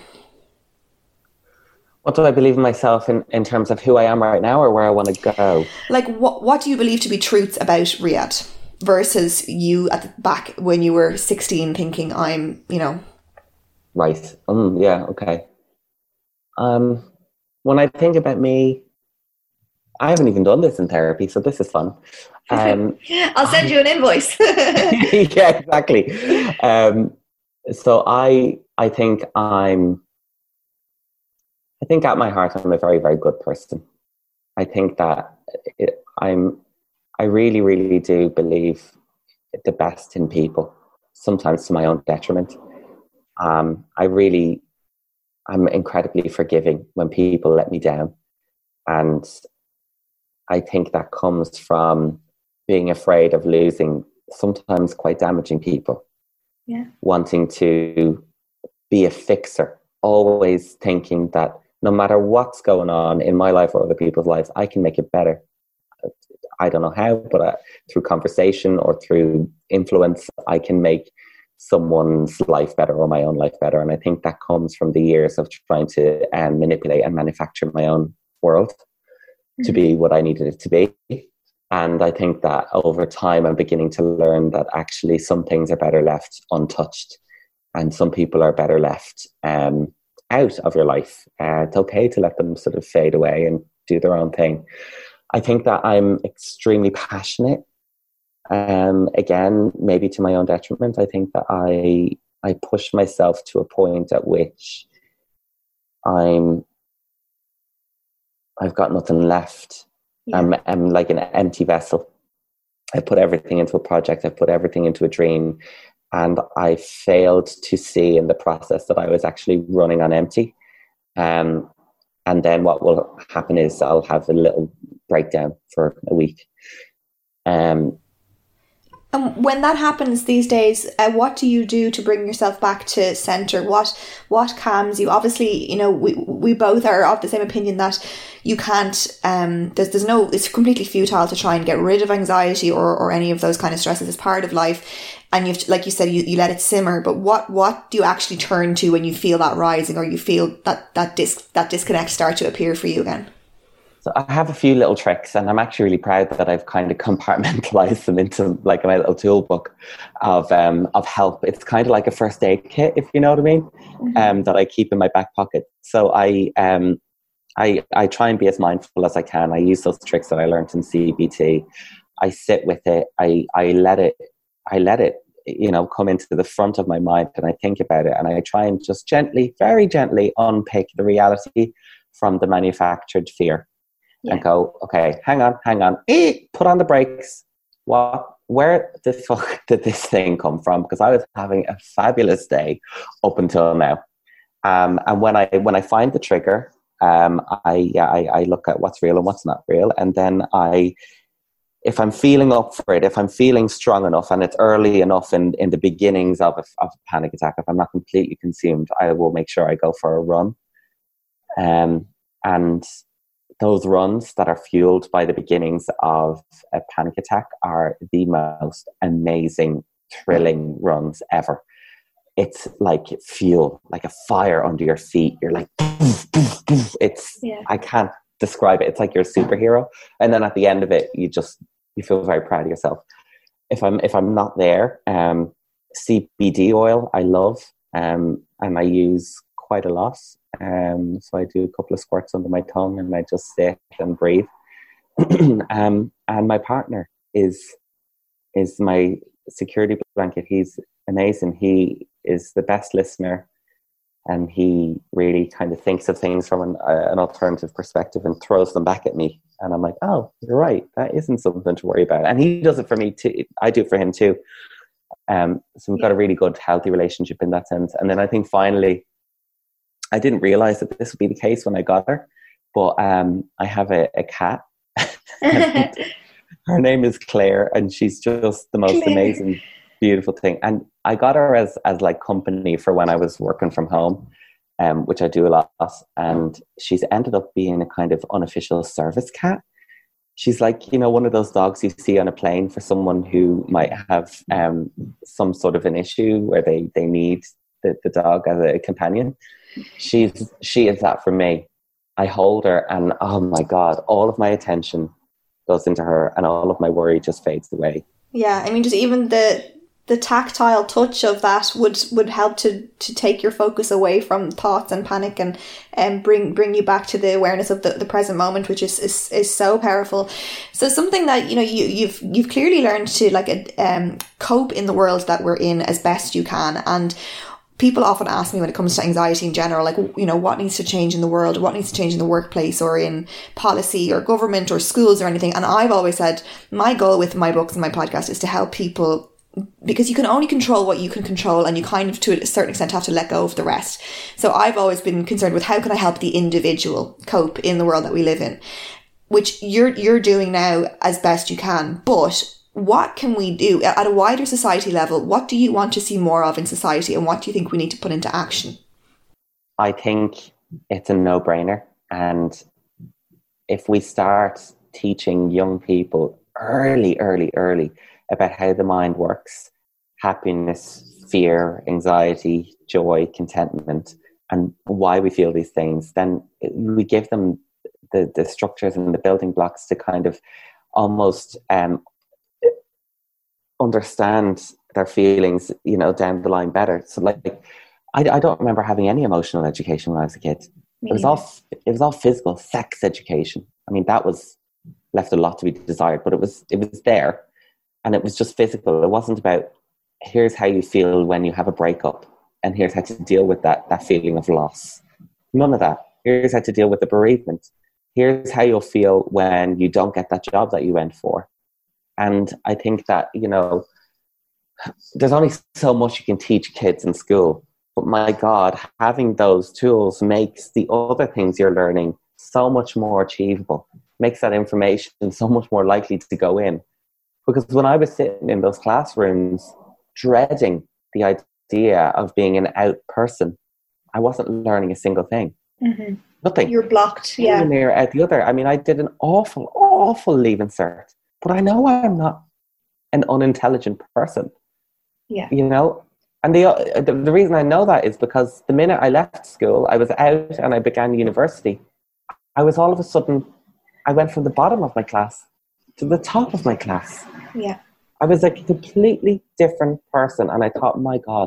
What do I believe in myself in terms of who I am right now or where I want to go? Like, what do you believe to be truths about Riyadh versus you at the back when you were 16 thinking I'm, Right. Yeah. Okay. when I think about me, I haven't even done this in therapy, so this is fun. I'll send you an invoice. Yeah, exactly. So I think I think at my heart, I'm a very, very good person. I think that I really, really do believe the best in people, sometimes to my own detriment. I'm incredibly forgiving when people let me down. And I think that comes from being afraid of losing sometimes quite damaging people. Yeah. Wanting to be a fixer, always thinking that no matter what's going on in my life or other people's lives, I can make it better. I don't know how, but through conversation or through influence, I can make someone's life better or my own life better. And I think that comes from the years of trying to manipulate and manufacture my own world to be what I needed it to be. And I think that over time, I'm beginning to learn that actually some things are better left untouched and some people are better left out of your life. It's okay to let them sort of fade away and do their own thing. I think that I'm extremely passionate. Again, maybe to my own detriment. I think that I push myself to a point at which I've got nothing left. Yeah. I'm like an empty vessel. I put everything into a project. I put everything into a dream. And I failed to see in the process that I was actually running on empty. And then what will happen is I'll have a little breakdown for a week. When that happens these days, what do you do to bring yourself back to centre? What calms you? Obviously, you know, we both are of the same opinion that you can't, there's no, it's completely futile to try and get rid of anxiety or any of those kind of stresses. It's part of life. And you've, like you said, you let it simmer. But what do you actually turn to when you feel that rising or you feel that disconnect start to appear for you again? So I have a few little tricks, and I'm actually really proud that I've kind of compartmentalized them into like my little toolbook of help. It's kind of like a first aid kit, if you know what I mean, that I keep in my back pocket. So I try and be as mindful as I can. I use those tricks that I learned in CBT. I sit with it. I let it, you know, come into the front of my mind, and I think about it, and I try and just gently, very gently unpick the reality from the manufactured fear. Yeah. And go, okay, hang on, put on the brakes. Where the fuck did this thing come from? Because I was having a fabulous day up until now. And when I find the trigger, I look at what's real and what's not real. And then if I'm feeling up for it, if I'm feeling strong enough and it's early enough in the beginnings of a panic attack, if I'm not completely consumed, I will make sure I go for a run. And those runs that are fueled by the beginnings of a panic attack are the most amazing, thrilling runs ever. It's like fuel, like a fire under your feet. You're like, poof, poof, poof. I can't describe it. It's like you're a superhero. And then at the end of it, you feel very proud of yourself. If I'm not there, CBD oil I love, and I use quite a lot. So I do a couple of squirts under my tongue and I just sit and breathe. And my partner is my security blanket. He's amazing. He is the best listener, and he really kind of thinks of things from an alternative perspective and throws them back at me. And I'm like, oh, you're right. That isn't something to worry about. And he does it for me too. I do it for him too. So we've got a really good, healthy relationship in that sense. And then I think finally, I didn't realize that this would be the case when I got her, but I have a cat. Her name is Claire, and she's just the most amazing, beautiful thing. And I got her as like company for when I was working from home, which I do a lot. And she's ended up being a kind of unofficial service cat. She's like, you know, one of those dogs you see on a plane for someone who might have some sort of an issue where they need the dog as a companion. She is that for me. I hold her and oh my God, all of my attention goes into her and all of my worry just fades away. Yeah, I mean, just even the the tactile touch of that would help to take your focus away from thoughts and panic and bring you back to the awareness of the present moment, which is so powerful. So something that, you know, you've clearly learned to cope in the world that we're in as best you can. And people often ask me when it comes to anxiety in general, like, you know, what needs to change in the world, what needs to change in the workplace or in policy or government or schools or anything. And I've always said my goal with my books and my podcast is to help people, because you can only control what you can control, and you kind of, to a certain extent, have to let go of the rest. So I've always been concerned with how can I help the individual cope in the world that we live in, which you're doing now as best you can. But what can we do at a wider society level? What do you want to see more of in society, and what do you think we need to put into action? I think it's a no-brainer. And if we start teaching young people early about how the mind works, happiness, fear, anxiety, joy, contentment, and why we feel these things, then we give them the structures and the building blocks to kind of almost understand their feelings, you know, down the line better. So like, I don't remember having any emotional education when I was a kid. It was all physical, sex education. I mean, that was left a lot to be desired, but it was there. And it was just physical. It wasn't about, here's how you feel when you have a breakup, and here's how to deal with that feeling of loss. None of that. Here's how to deal with the bereavement. Here's how you'll feel when you don't get that job that you went for. And I think that, you know, there's only so much you can teach kids in school. But my God, having those tools makes the other things you're learning so much more achievable, makes that information so much more likely to go in. Because when I was sitting in those classrooms, dreading the idea of being an out person, I wasn't learning a single thing. Mm-hmm. Nothing. You're blocked, yeah. One ear out the other. I mean, I did an awful Leaving Cert, but I know I'm not an unintelligent person. Yeah. You know? And the reason I know that is because the minute I left school, I was out and I began university. I was all of a sudden, I went from the bottom of my class to the top of my class. Yeah. I was like a completely different person. And I thought, my God,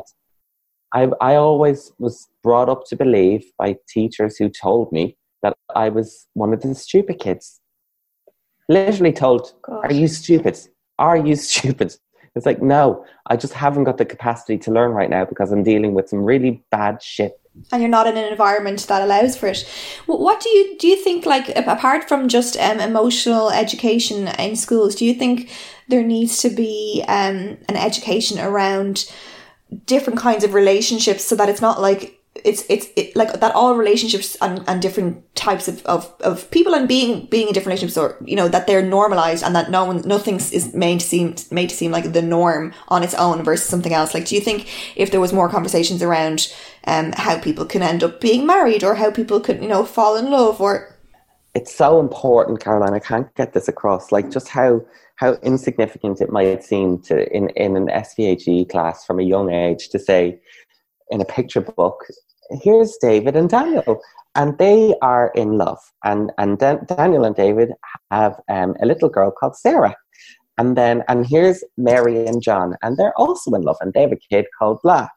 I always was brought up to believe by teachers who told me that I was one of the stupid kids. Literally told, God. Are you stupid? Are you stupid? It's like, no, I just haven't got the capacity to learn right now because I'm dealing with some really bad shit. And you're not in an environment that allows for it. What do you think, like, apart from just emotional education in schools, do you think there needs to be an education around different kinds of relationships, so that it's not like it's like that all relationships and different types of people and being in different relationships, or, you know, that they're normalized and that nothing is made to seem like the norm on its own versus something else? Like, do you think if there was more conversations around how people can end up being married, or how people could, you know, fall in love, or... It's so important, Caroline. I can't get this across. Like, just how insignificant it might seem to in an SPHE class from a young age to say in a picture book, here's David and Daniel, and they are in love. And Daniel and David have a little girl called Sarah. And here's Mary and John, and they're also in love, and they have a kid called blah.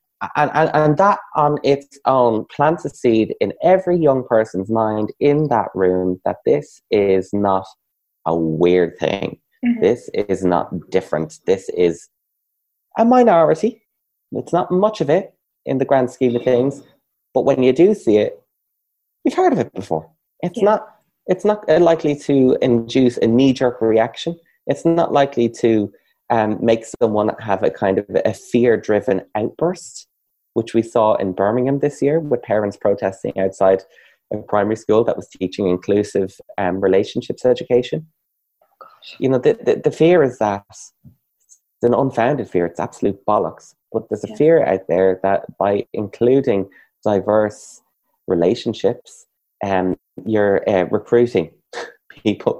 And that on its own plants a seed in every young person's mind in that room that this is not a weird thing. Mm-hmm. This is not different. This is a minority. It's not much of it in the grand scheme of things, but when you do see it, you've heard of it before. It's not likely to induce a knee-jerk reaction. It's not likely to make someone have a kind of a fear-driven outburst, which we saw in Birmingham this year with parents protesting outside a primary school that was teaching inclusive relationships education. You know, the fear is that it's an unfounded fear. It's absolute bollocks. But there's a fear out there that by including diverse relationships, you're recruiting people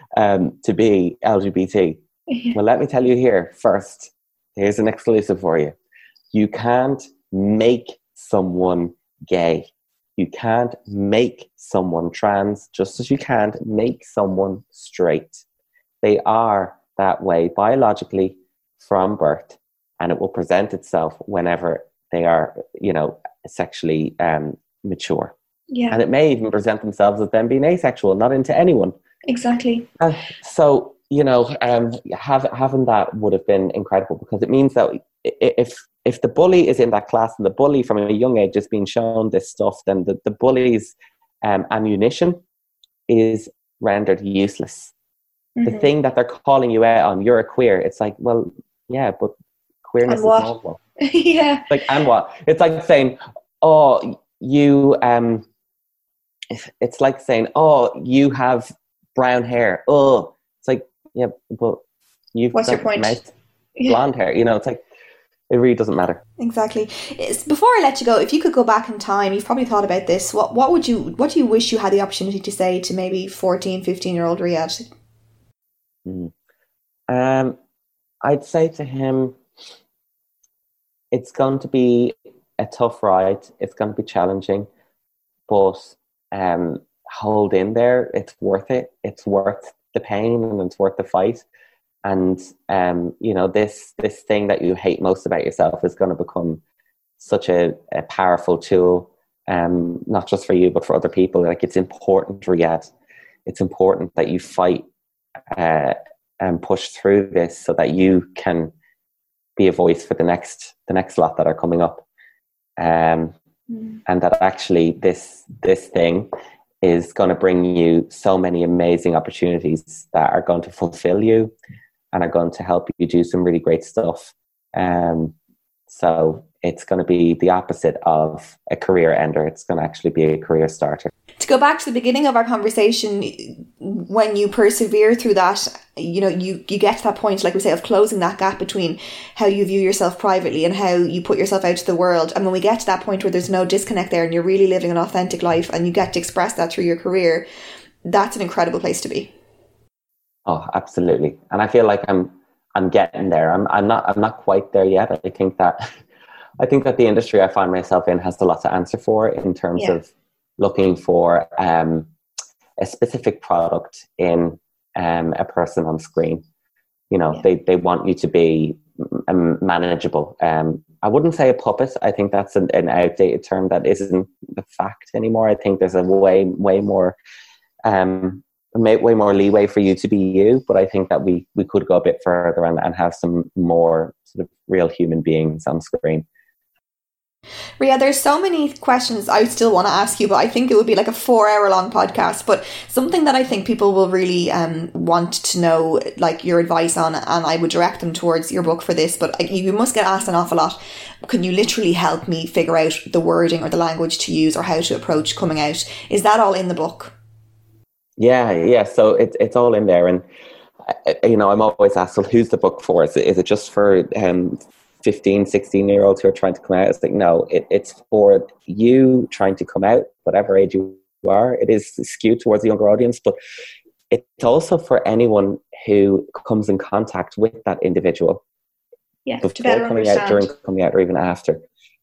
to be LGBT. Well, let me tell you here first, here's an exclusive for you. You can't make someone gay. You can't make someone trans, just as you can't make someone straight. They are that way biologically from birth. and it will present itself whenever they are, sexually mature. Yeah. And it may even present themselves as them being asexual, not into anyone. Exactly. So, having that would have been incredible, because it means that if the bully is in that class and the bully from a young age is being shown this stuff, then the bully's ammunition is rendered useless. The thing that they're calling you out on, you're a queer. It's like, well, yeah, but queerness is normal. Yeah. Like, and what? It's like saying, oh, you, it's like saying, oh, you have brown hair. Oh, it's like, yeah, but you've what's your point? Blonde hair. It's like, it really doesn't matter. Exactly. Before I let you go, if you could go back in time, you've probably thought about this. What do you wish you had the opportunity to say to maybe 14, 15-year-old Riyadh? I'd say to him, it's going to be a tough ride. It's going to be challenging, but hold in there. It's worth it. It's worth the pain, and it's worth the fight. And this thing that you hate most about yourself is going to become such a powerful tool, not just for you but for other people. Like, it's important, Riyadh. It's important that you fight and push through this so that you can be a voice for the next lot that are coming up, and that actually this thing is going to bring you so many amazing opportunities that are going to fulfill you and are going to help you do some really great stuff. So it's going to be the opposite of a career ender. It's going to actually be a career starter. To go back to the beginning of our conversation, when you persevere through that, you get to that point, like we say, of closing that gap between how you view yourself privately and how you put yourself out to the world. And when we get to that point where there's no disconnect there and you're really living an authentic life and you get to express that through your career, that's an incredible place to be. Oh, absolutely. And I feel like I'm getting there. I'm not quite there yet. I think that the industry I find myself in has a lot to answer for in terms of looking for a specific product in a person on screen. They want you to be manageable. I wouldn't say a puppet. I think that's an outdated term that isn't the fact anymore. I think there's a way more leeway for you to be you, but I think that we could go a bit further and have some more sort of real human beings on screen. Rhea, there's so many questions I still want to ask you, but I think it would be like a 4-hour-long podcast. But something that I think people will really want to know, like your advice on, and I would direct them towards your book for this, but you must get asked an awful lot. Can you literally help me figure out the wording or the language to use or how to approach coming out? Is that all in the book? Yeah. So it's all in there. And, I'm always asked, well, who's the book for? Is it just for 15, 16-year-olds who are trying to come out? It's like, no, it's for you trying to come out, whatever age you are. It is skewed towards the younger audience, but it's also for anyone who comes in contact with that individual. Yeah, before coming out, during coming out, or even after.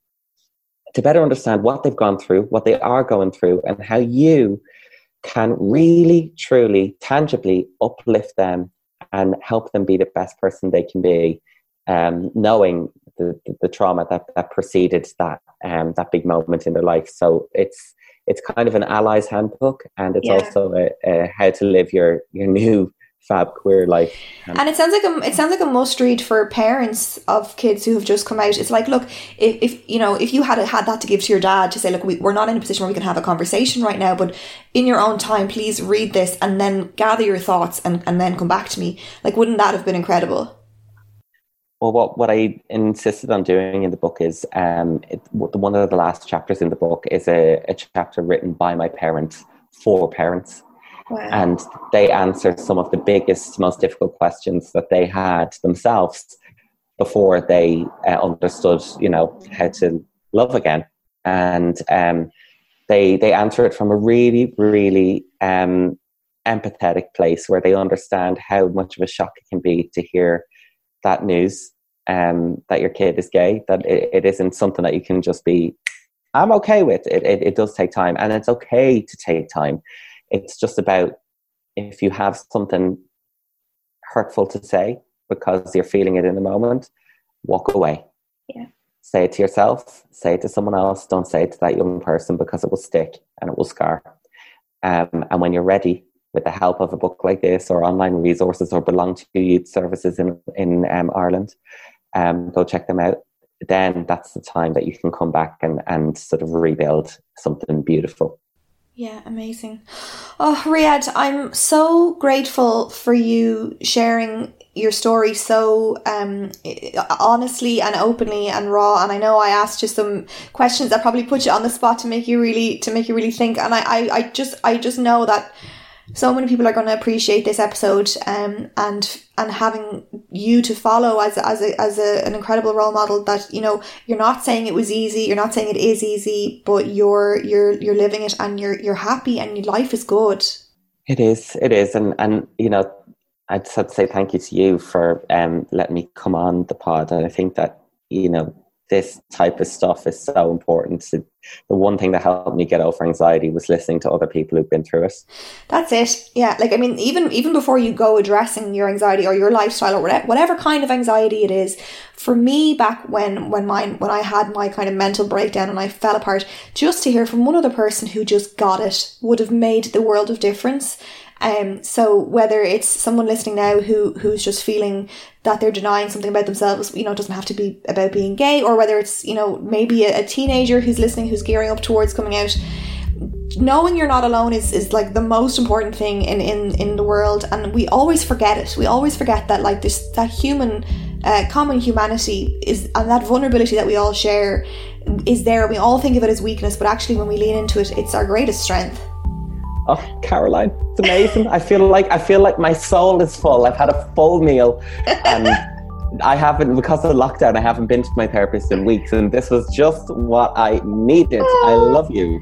To better understand what they've gone through, what they are going through, and how you can really, truly, tangibly uplift them and help them be the best person they can be, knowing the trauma that preceded that big moment in their life. So it's kind of an ally's handbook, and it's also a how to live your new fab queer life. And it sounds like a must read for parents of kids who have just come out. It's like, look, if you had that to give to your dad to say, look, we're not in a position where we can have a conversation right now, but in your own time, please read this and then gather your thoughts and then come back to me. Like, wouldn't that have been incredible? Well, what I insisted on doing in the book is one of the last chapters in the book is a chapter written by my parents for parents. Wow. And they answer some of the biggest, most difficult questions that they had themselves before they understood, how to love again. And they answer it from a really, really empathetic place where they understand how much of a shock it can be to hear that news, that your kid is gay, that it isn't something that you can just be, I'm okay with. It does take time, and it's okay to take time. It's just about, if you have something hurtful to say because you're feeling it in the moment, walk away. Yeah. Say it to yourself, say it to someone else. Don't say it to that young person because it will stick and it will scar. And when you're ready, with the help of a book like this or online resources or Belong to Youth Services in Ireland, go check them out. Then that's the time that you can come back and sort of rebuild something beautiful. Yeah, amazing. Oh, Riyadh, I'm so grateful for you sharing your story so honestly and openly and raw. And I know I asked you some questions that probably put you on the spot to make you really think. And I just know that so many people are going to appreciate this episode, and having you to follow as an incredible role model. That, you know, you're not saying it was easy, you're not saying it is easy, but you're living it, and you're happy, and your life is good. It is, and you know, I just have to say thank you to you for letting me come on the pod. And I think that, you know, this type of stuff is so important. The one thing that helped me get over anxiety was listening to other people who've been through it. That's it. Yeah. Like, I mean, even before you go addressing your anxiety or your lifestyle or whatever kind of anxiety it is, for me, back when I had my kind of mental breakdown and I fell apart, just to hear from one other person who just got it would have made the world of difference. So whether it's someone listening now who's just feeling that they're denying something about themselves, you know, it doesn't have to be about being gay, or whether it's, you know, maybe a teenager who's listening, who's gearing up towards coming out, knowing you're not alone is like the most important thing in the world. And we always forget it. We always forget that, like, that human, common humanity is, and that vulnerability that we all share is there. We all think of it as weakness, but actually when we lean into it, it's our greatest strength. Oh, Caroline, it's amazing. I feel like my soul is full. I've had a full meal, and I haven't, because of lockdown, I haven't been to my therapist in weeks, and this was just what I needed. I love you.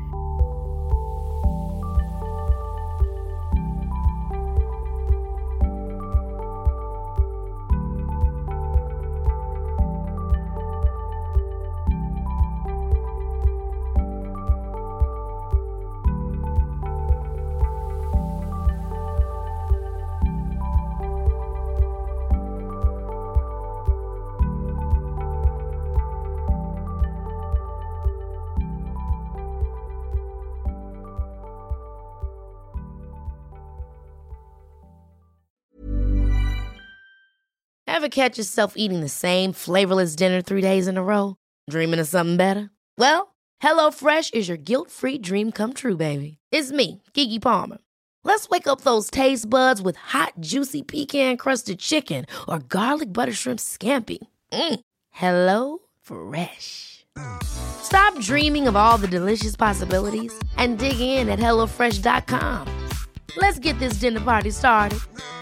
Ever catch yourself eating the same flavorless dinner 3 days in a row? Dreaming of something better? Well, HelloFresh is your guilt-free dream come true, baby. It's me, Keke Palmer. Let's wake up those taste buds with hot, juicy pecan-crusted chicken or garlic butter shrimp scampi. Hello Fresh. Stop dreaming of all the delicious possibilities and dig in at HelloFresh.com. Let's get this dinner party started.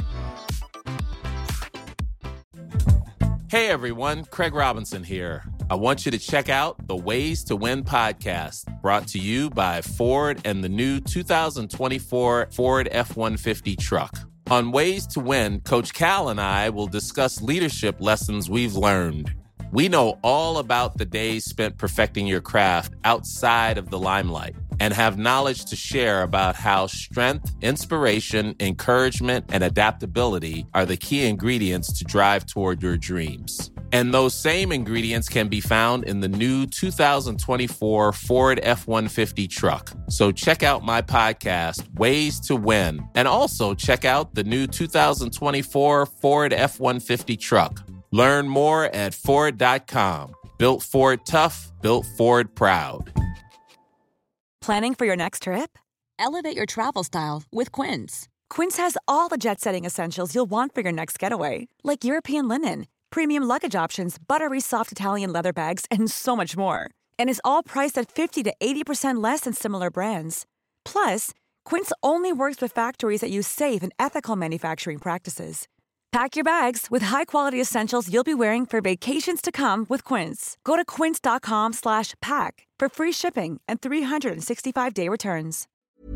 Hey everyone, Craig Robinson here. I want you to check out the Ways to Win podcast, brought to you by Ford and the new 2024 Ford F-150 truck. On Ways to Win, Coach Cal and I will discuss leadership lessons we've learned. We know all about the days spent perfecting your craft outside of the limelight, and have knowledge to share about how strength, inspiration, encouragement, and adaptability are the key ingredients to drive toward your dreams. And those same ingredients can be found in the new 2024 Ford F-150 truck. So check out my podcast, Ways to Win, and also check out the new 2024 Ford F-150 truck. Learn more at Ford.com. Built Ford tough, built Ford proud. Planning for your next trip? Elevate your travel style with Quince. Quince has all the jet-setting essentials you'll want for your next getaway, like European linen, premium luggage options, buttery soft Italian leather bags, and so much more. And is all priced at 50 to 80% less than similar brands. Plus, Quince only works with factories that use safe and ethical manufacturing practices. Pack your bags with high-quality essentials you'll be wearing for vacations to come with Quince. Go to quince.com/pack for free shipping and 365-day returns.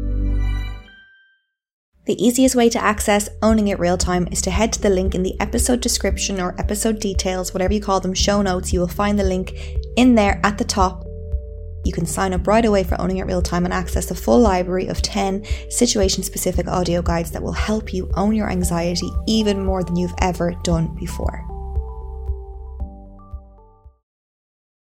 The easiest way to access Owning It Real Time is to head to the link in the episode description or episode details, whatever you call them, show notes. You will find the link in there at the top. You can sign up right away for Owning It Real Time and access the full library of 10 situation-specific audio guides that will help you own your anxiety even more than you've ever done before.